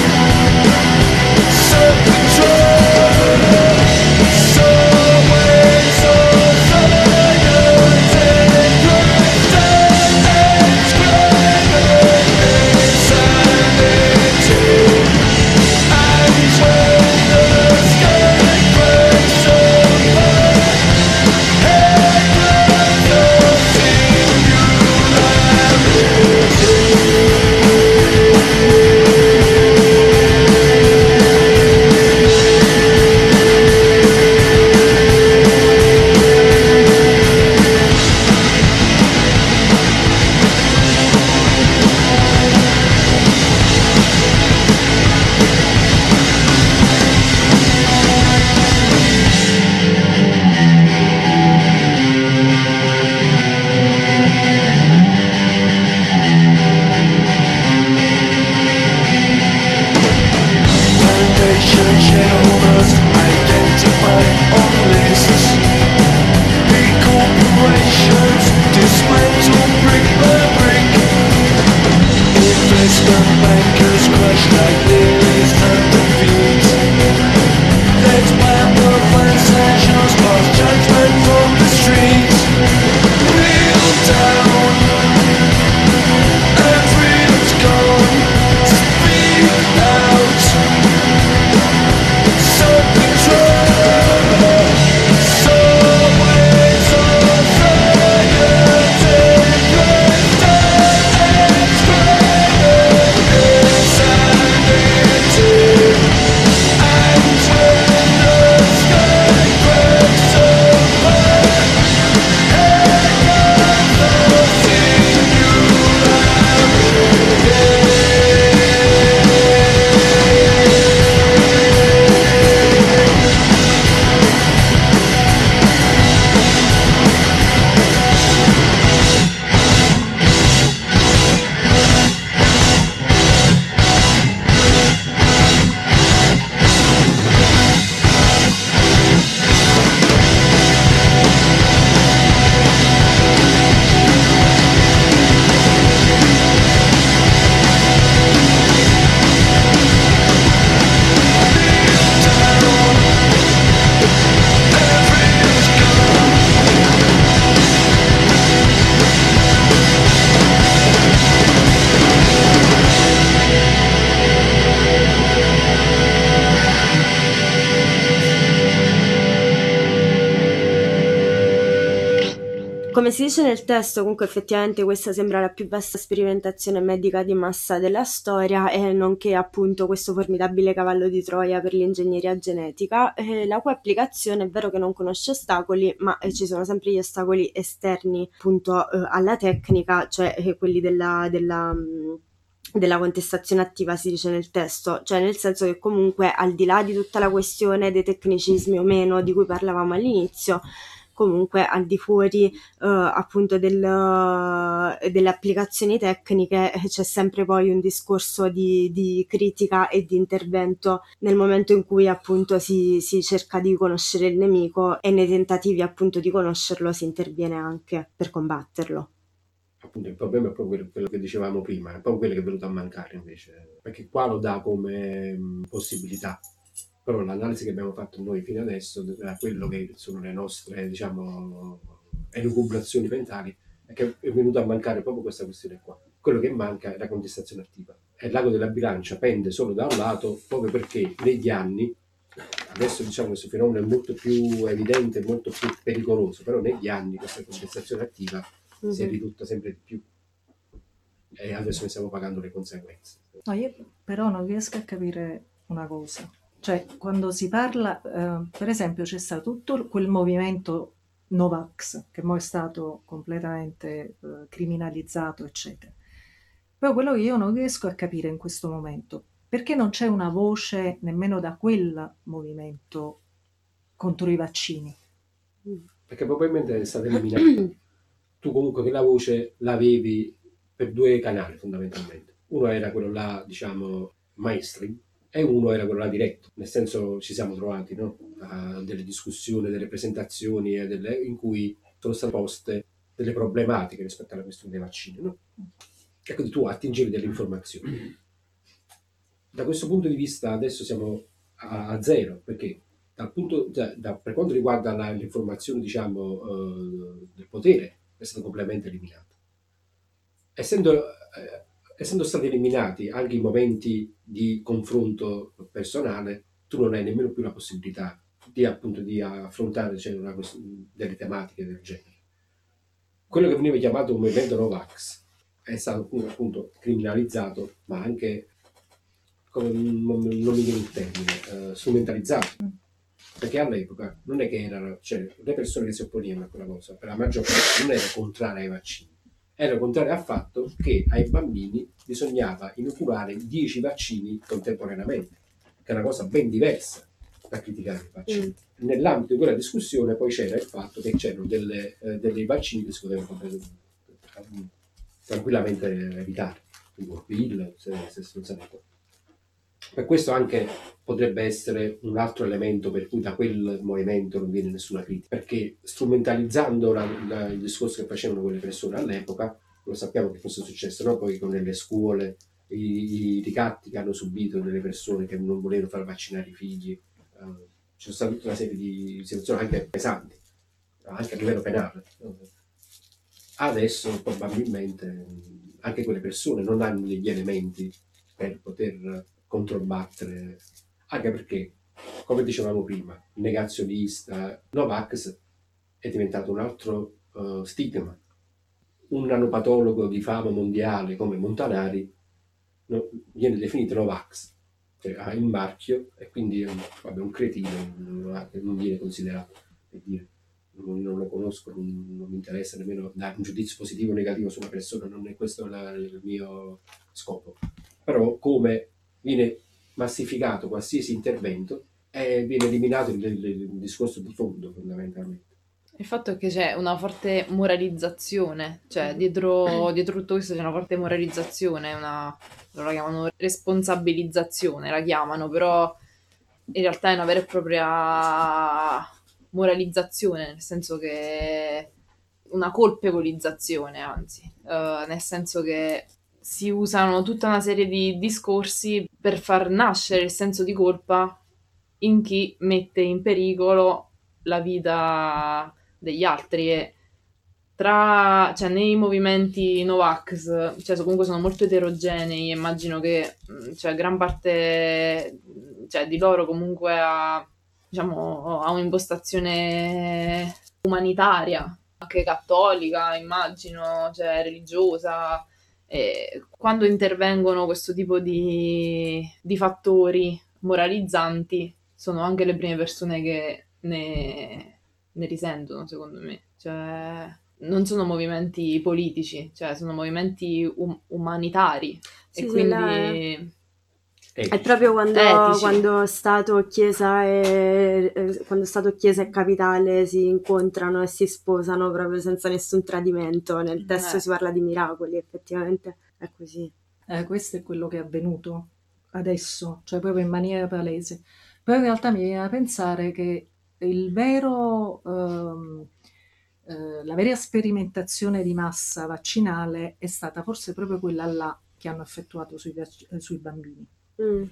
Shareholders identified on lists. Big corporations dismantle brick by brick. Investment bankers crush like lilies under feet. Let power transactions pass judgment from the streets. Kneel down and freedom's gone. Speak out. Come si dice nel testo, comunque effettivamente questa sembra la più vasta sperimentazione medica di massa della storia e nonché appunto questo formidabile cavallo di Troia per l'ingegneria genetica, eh, la cui applicazione è vero che non conosce ostacoli, ma eh, ci sono sempre gli ostacoli esterni appunto eh, alla tecnica, cioè eh, quelli della, della, mh, della contestazione attiva, si dice nel testo, cioè nel senso che comunque al di là di tutta la questione dei tecnicismi o meno di cui parlavamo all'inizio, comunque al di fuori eh, appunto del, delle applicazioni tecniche eh, c'è sempre poi un discorso di, di critica e di intervento nel momento in cui appunto si, si cerca di conoscere il nemico e nei tentativi appunto di conoscerlo si interviene anche per combatterlo. Appunto il problema è proprio quello, quello che dicevamo prima, è proprio quello che è venuto a mancare invece, perché qua lo dà come mh, possibilità. Però l'analisi che abbiamo fatto noi fino adesso, da quello che sono le nostre, diciamo, elucubrazioni mentali, è che è venuto a mancare proprio questa questione qua. Quello che manca è la contestazione attiva. E l'ago della bilancia pende solo da un lato, proprio perché negli anni, adesso diciamo questo fenomeno è molto più evidente, molto più pericoloso, però negli anni questa contestazione attiva mm-hmm. si è ridotta sempre di più. E adesso ne stiamo pagando le conseguenze. No, io però non riesco a capire una cosa. Cioè, quando si parla, eh, per esempio, c'è stato tutto quel movimento Novax, che poi è stato completamente eh, criminalizzato, eccetera. Però quello che io non riesco a capire in questo momento, perché non c'è una voce nemmeno da quel movimento contro i vaccini? Perché probabilmente è stata eliminata. Tu comunque quella voce l'avevi per due canali, fondamentalmente. Uno era quello là, diciamo, mainstream, e uno era quello là diretto, nel senso ci siamo trovati no? a delle discussioni, delle presentazioni e delle, in cui sono state poste delle problematiche rispetto alla questione dei vaccini no? E quindi tu attingevi delle informazioni. Da questo punto di vista adesso siamo a, a zero, perché dal punto, da, da, per quanto riguarda la, l'informazione diciamo, uh, del potere è stato completamente eliminato. Essendo eh, essendo stati eliminati anche i momenti di confronto personale, tu non hai nemmeno più la possibilità di, appunto, di affrontare cioè, una, delle tematiche del genere. Quello che veniva chiamato un movimento Novax è stato appunto criminalizzato, ma anche, come non mi viene il termine, uh, strumentalizzato. Perché all'epoca non è che erano, cioè, le persone che si opponevano a quella cosa, per la maggior parte non erano contrarie ai vaccini. Era contrario al fatto che ai bambini bisognava inoculare dieci vaccini contemporaneamente, che è una cosa ben diversa da criticare i vaccini. Mm. Nell'ambito di quella discussione poi c'era il fatto che c'erano delle, eh, dei vaccini che si potevano tranquillamente evitare, tipo il se, se non sapete. Per questo anche potrebbe essere un altro elemento per cui da quel movimento non viene nessuna critica, perché strumentalizzando la, la, il discorso che facevano quelle persone all'epoca, lo sappiamo che cosa è successo, no? Poi con nelle scuole i, i ricatti che hanno subito delle persone che non volevano far vaccinare i figli, uh, ci sono state tutta una serie di situazioni anche pesanti, anche a livello penale. Adesso probabilmente anche quelle persone non hanno degli elementi per poter controbattere, anche perché, come dicevamo prima, il negazionista Novax è diventato un altro uh, stigma. Un nanopatologo di fama mondiale come Montanari no, viene definito Novax, cioè ha il marchio e quindi è un, vabbè, un cretino, non, non viene considerato, per dire, non, non lo conosco, non, non mi interessa nemmeno dare un giudizio positivo o negativo su una persona, non è questo la, il mio scopo. Però come viene massificato qualsiasi intervento e viene eliminato il, il, il discorso di fondo fondamentalmente. Il fatto è che c'è una forte moralizzazione, cioè dietro, dietro tutto questo c'è una forte moralizzazione, una, loro la chiamano responsabilizzazione, la chiamano, però in realtà è una vera e propria moralizzazione, nel senso che una colpevolizzazione, anzi, uh, nel senso che si usano tutta una serie di discorsi per far nascere il senso di colpa in chi mette in pericolo la vita degli altri. E tra, cioè, nei movimenti Novax, cioè, comunque sono molto eterogenei, immagino che cioè, gran parte cioè, di loro comunque ha, diciamo, ha un'impostazione umanitaria, anche cattolica, immagino, cioè religiosa. E quando intervengono questo tipo di, di fattori moralizzanti, sono anche le prime persone che ne, ne risentono, secondo me. Cioè, non sono movimenti politici, cioè sono movimenti um- umanitari. Sì, E sì, là è... quindi È Etici. proprio quando, etici. quando Stato, Chiesa e, eh, quando Stato, Chiesa e Capitale si incontrano e si sposano proprio senza nessun tradimento. Nel testo Eh. si parla di miracoli, effettivamente è così. Eh, questo è quello che è avvenuto adesso, cioè proprio in maniera palese. Però in realtà mi viene da pensare che il vero, ehm, eh, la vera sperimentazione di massa vaccinale è stata forse proprio quella là che hanno effettuato sui, vac- eh, sui bambini. Mm.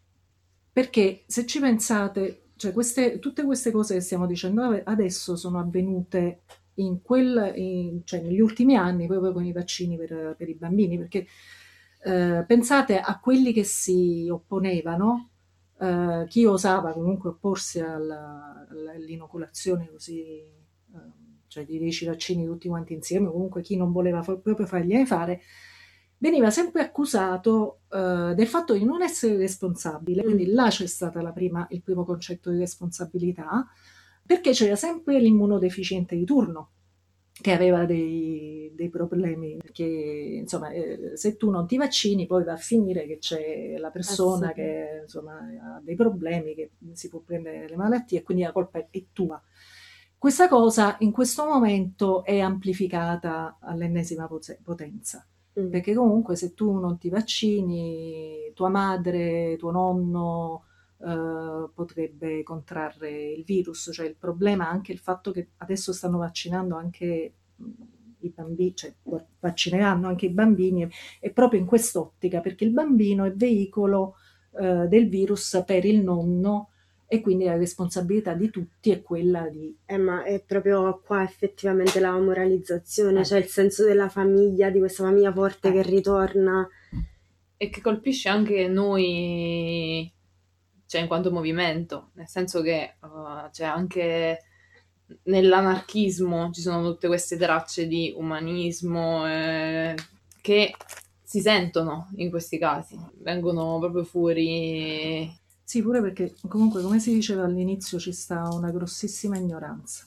Perché se ci pensate, cioè queste, tutte queste cose che stiamo dicendo ave- adesso sono avvenute in quel, in- cioè negli ultimi anni proprio con i vaccini per, per i bambini, perché eh, pensate a quelli che si opponevano, eh, chi osava comunque opporsi alla- all'inoculazione così, eh, cioè di dieci vaccini tutti quanti insieme, comunque chi non voleva fa- proprio fargliene fare, veniva sempre accusato eh, del fatto di non essere responsabile, quindi là c'è stato il primo concetto di responsabilità, perché c'era sempre l'immunodeficiente di turno che aveva dei, dei problemi, perché insomma eh, se tu non ti vaccini poi va a finire che c'è la persona Eh sì. che insomma ha dei problemi, che si può prendere le malattie e quindi la colpa è, è tua. Questa cosa in questo momento è amplificata all'ennesima pose- potenza. Mm. Perché comunque se tu non ti vaccini, tua madre, tuo nonno eh, potrebbe contrarre il virus. Cioè il problema è anche il fatto che adesso stanno vaccinando anche mh, i bambini, cioè va- vaccineranno anche i bambini, è proprio in quest'ottica, perché il bambino è veicolo eh, del virus per il nonno e quindi la responsabilità di tutti è quella di... Eh, ma è proprio qua effettivamente la moralizzazione, Eh. cioè il senso della famiglia, di questa famiglia forte Eh. che ritorna. E che colpisce anche noi, cioè in quanto movimento, nel senso che uh, cioè anche nell'anarchismo ci sono tutte queste tracce di umanismo eh, che si sentono in questi casi, vengono proprio fuori. Sì, pure perché comunque, come si diceva all'inizio, ci sta una grossissima ignoranza.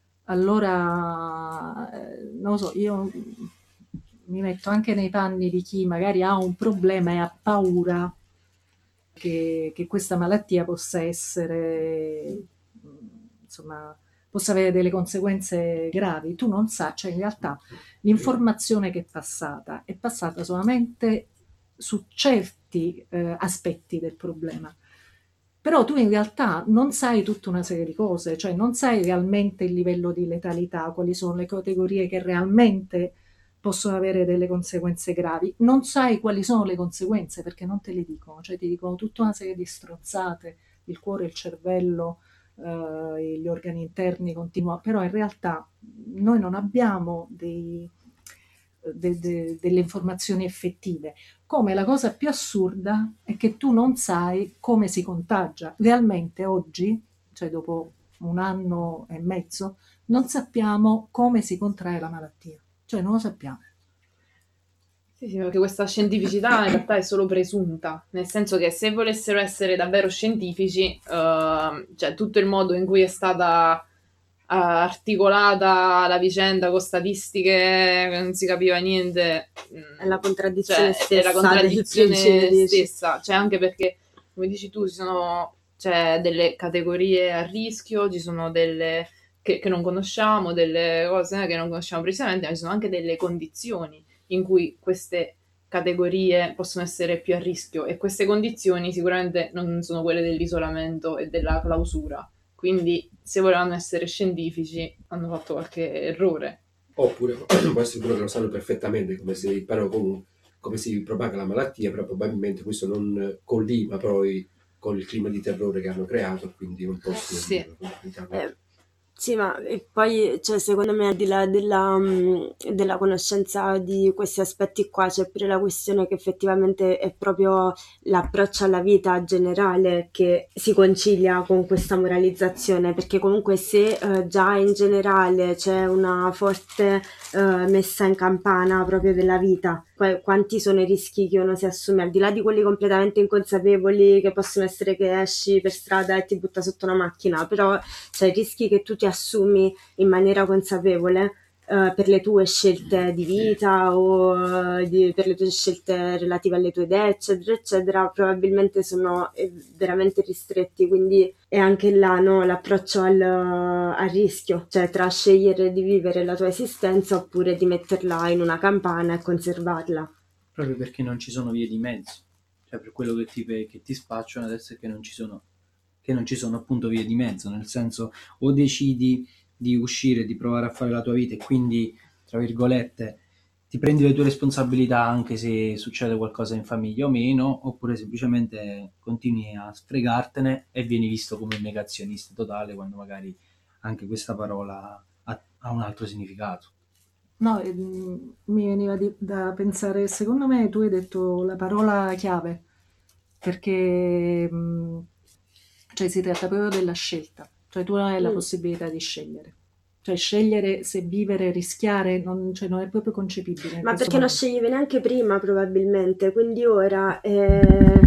Allora, eh, non lo so, io mi metto anche nei panni di chi magari ha un problema e ha paura che, che questa malattia possa essere, mh, insomma, possa avere delle conseguenze gravi. Tu non sai, cioè in realtà l'informazione che è passata è passata solamente su certi eh, aspetti del problema. Però tu in realtà non sai tutta una serie di cose, cioè non sai realmente il livello di letalità, quali sono le categorie che realmente possono avere delle conseguenze gravi. Non sai quali sono le conseguenze perché non te le dicono, cioè ti dicono tutta una serie di stronzate, il cuore, il cervello, eh, gli organi interni continua, però in realtà noi non abbiamo dei, de, de, delle informazioni effettive. Come la cosa più assurda è che tu non sai come si contagia. Realmente oggi, cioè dopo un anno e mezzo, non sappiamo come si contrae la malattia. Cioè non lo sappiamo. Sì, sì, perché questa scientificità in realtà è solo presunta, nel senso che se volessero essere davvero scientifici, uh, cioè tutto il modo in cui è stata uh, articolata la vicenda con statistiche, non si capiva niente. È la contraddizione cioè, stessa è la contraddizione del principio, stessa, cioè anche perché, come dici tu, ci sono cioè, delle categorie a rischio, ci sono delle che, che non conosciamo, delle cose che non conosciamo precisamente, ma ci sono anche delle condizioni in cui queste categorie possono essere più a rischio e queste condizioni sicuramente non sono quelle dell'isolamento e della clausura. Quindi se volevano essere scientifici hanno fatto qualche errore. Oppure può essere pure che lo sanno perfettamente come si, però come, come si propaga la malattia, però probabilmente questo non collima poi con il clima di terrore che hanno creato, quindi non possono Sì. dirlo. Eh, Sì, ma e poi, cioè, secondo me, al di là della, mh, della conoscenza di questi aspetti qua, c'è pure la questione che effettivamente è proprio l'approccio alla vita generale che si concilia con questa moralizzazione, perché comunque se eh, già in generale c'è una forte eh, messa in campana proprio della vita, poi quanti sono i rischi che uno si assume, al di là di quelli completamente inconsapevoli, che possono essere che esci per strada e ti butta sotto una macchina, però cioè i rischi che tu ti assumi in maniera consapevole eh, per le tue scelte di vita o eh, di- per le tue scelte relative alle tue idee, eccetera, eccetera, probabilmente sono eh, veramente ristretti, quindi è anche là, no, l'approccio al, al rischio, cioè tra scegliere di vivere la tua esistenza oppure di metterla in una campana e conservarla. proprio perché non ci sono vie di mezzo. Cioè, per quello che ti, che ti spacciano adesso è che non ci sono, che non ci sono appunto vie di mezzo, nel senso o decidi di uscire, di provare a fare la tua vita e quindi, tra virgolette, ti prendi le tue responsabilità anche se succede qualcosa in famiglia o meno, oppure semplicemente continui a sfregartene e vieni visto come un negazionista totale quando magari anche questa parola ha, ha un altro significato. No, ehm, mi veniva di- da pensare, secondo me tu hai detto la parola chiave, perché mh, cioè, si tratta proprio della scelta, cioè tu non hai la Mm. possibilità di scegliere, cioè scegliere se vivere, rischiare, non, cioè, non è proprio concepibile in Ma questo perché non momento. sceglievi neanche prima probabilmente, quindi ora eh,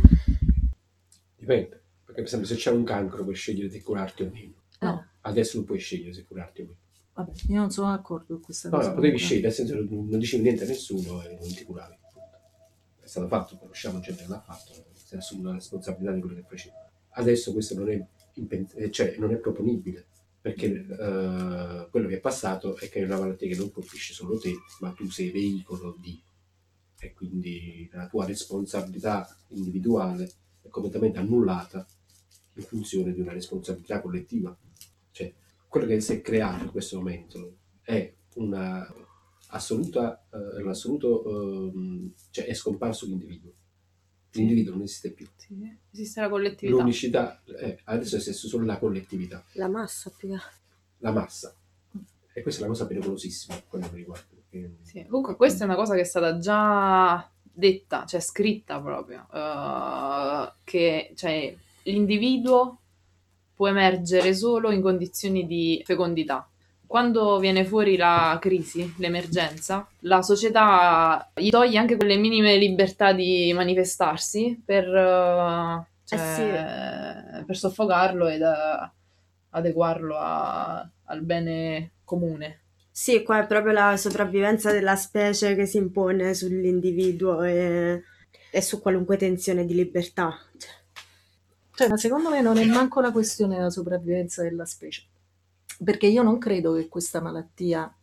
Dipende, perché per esempio se c'è un cancro puoi scegliere se curarti o meno. No, Adesso non puoi scegliere se curarti o meno. vabbè, io non sono d'accordo con questa No, cosa no, potevi comunque. scegliere, nel senso che non non dicevi niente a nessuno e non ti curavi. Punto. È stato fatto, conosciamo gente che l'ha fatto, si assume la responsabilità di quello che faceva. Adesso questo non è, impen- eh, cioè, non è proponibile, perché eh, quello che è passato è che è una malattia che non colpisce solo te, ma tu sei veicolo di, e quindi la tua responsabilità individuale è completamente annullata in funzione di una responsabilità collettiva. Cioè, quello che si è creato in questo momento è una assoluta, eh, l'assoluto, ehm, cioè è scomparso l'individuo. L'individuo non esiste più. Sì, esiste la collettività. L'unicità, eh, adesso esiste solo la collettività, la massa più che altro. la massa. E questa è una cosa pericolosissima per quello che riguarda. Perché Sì, comunque questa è una cosa che è stata già detta, cioè scritta proprio, eh, che cioè, l'individuo può emergere solo in condizioni di fecondità. Quando viene fuori la crisi, l'emergenza, la società gli toglie anche quelle minime libertà di manifestarsi per, eh, Eh sì. cioè, per soffocarlo ed eh, adeguarlo a- al bene comune. Sì, qua è proprio la sopravvivenza della specie che si impone sull'individuo e, e su qualunque tensione di libertà. Cioè, Cioè, ma secondo me non è manco la questione della sopravvivenza della specie, perché io non credo che questa malattia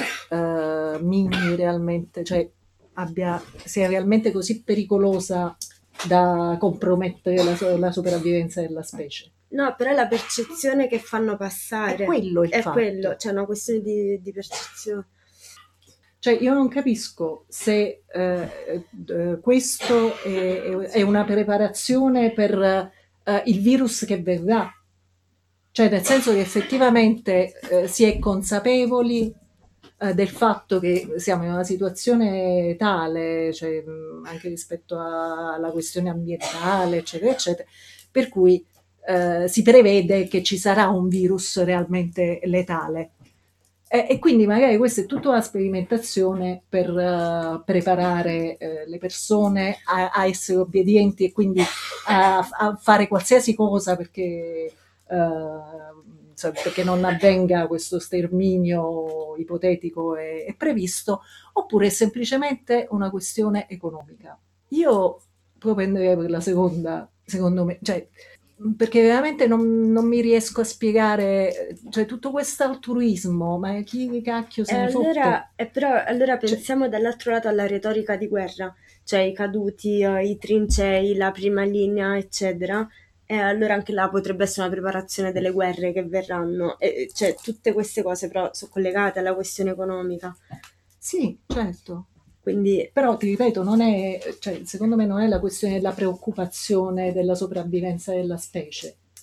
eh, mini realmente, cioè abbia, sia realmente così pericolosa da compromettere la, so- la sopravvivenza della specie. no, però è la percezione che fanno passare. È quello il È fatto. quello, cioè è una questione di, di percezione. Cioè, io non capisco se eh, eh, questo è, è una preparazione per eh, il virus che verrà. Cioè, nel senso che effettivamente eh, si è consapevoli eh, del fatto che siamo in una situazione tale, cioè, mh, anche rispetto a- alla questione ambientale, eccetera, eccetera, per cui eh, si prevede che ci sarà un virus realmente letale. E, e quindi magari questa è tutta una sperimentazione per eh, preparare eh, le persone a, a essere obbedienti e quindi a, a fare qualsiasi cosa perché, eh, insomma, perché non avvenga questo sterminio ipotetico e, e previsto, oppure è semplicemente una questione economica. Io propenderei per la seconda, secondo me, cioè, perché veramente non, non mi riesco a spiegare, cioè tutto questo altruismo, ma chi cacchio se E ne fotte? allora, e però, allora Cioè, pensiamo dall'altro lato alla retorica di guerra, cioè i caduti, eh, i trincei, la prima linea, eccetera. E allora anche là potrebbe essere una preparazione delle guerre che verranno. E, cioè, tutte queste cose però sono collegate alla questione economica. sì, certo. Quindi, Però ti ripeto, non è, cioè, secondo me non è la questione della preoccupazione della sopravvivenza della specie.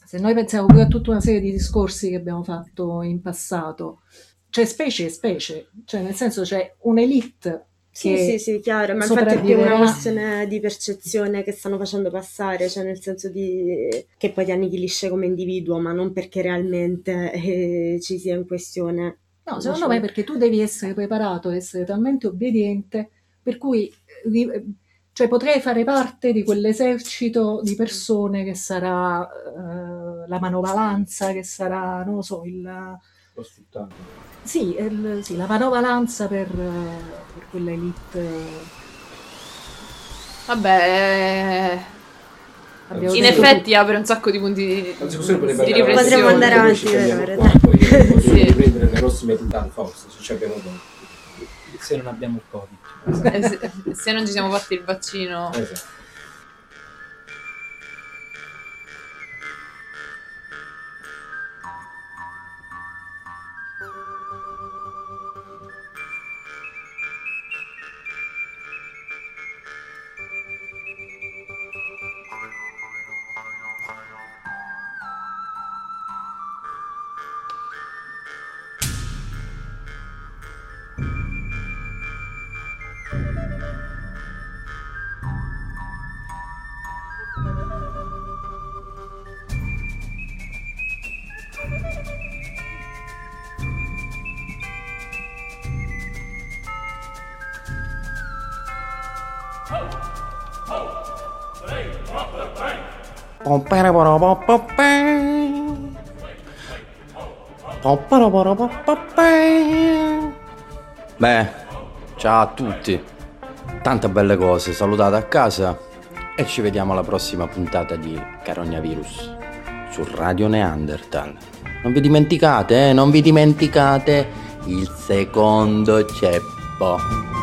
Se noi pensiamo pure a tutta una serie di discorsi che abbiamo fatto in passato, c'è specie e specie, cioè nel senso c'è un'elite Sì, che sì, sì, chiaro, ma infatti è più sopravviverà. una questione di percezione che stanno facendo passare, cioè nel senso di che poi ti annichilisce come individuo, ma non perché realmente eh, ci sia in questione. No, secondo diciamo. me perché tu devi essere preparato, essere talmente obbediente, per cui ri- cioè, potrei fare parte di quell'esercito di persone che sarà eh, la manovalanza, che sarà, non lo so, il, L'ho sfruttato. sì, il- sì, la manovalanza per, eh, per quell'elite. Vabbè, Abbiamo in detto effetti apre un sacco di punti di, La discussione potrebbe di andare avanti, Potremmo andare poi avanti, ci fermiamo vero, qua, vero. poi potremo Sì. riprendere le prossime puntate forse, se ci abbiamo tempo. Se non abbiamo il Covid. Eh, se, se non ci siamo fatti il vaccino. Esatto. Beh, ciao a tutti. Tante belle cose, salutate a casa e ci vediamo alla prossima puntata di Carognavirus su Radio Neanderthal. Non vi dimenticate, eh, non vi dimenticate il secondo ceppo.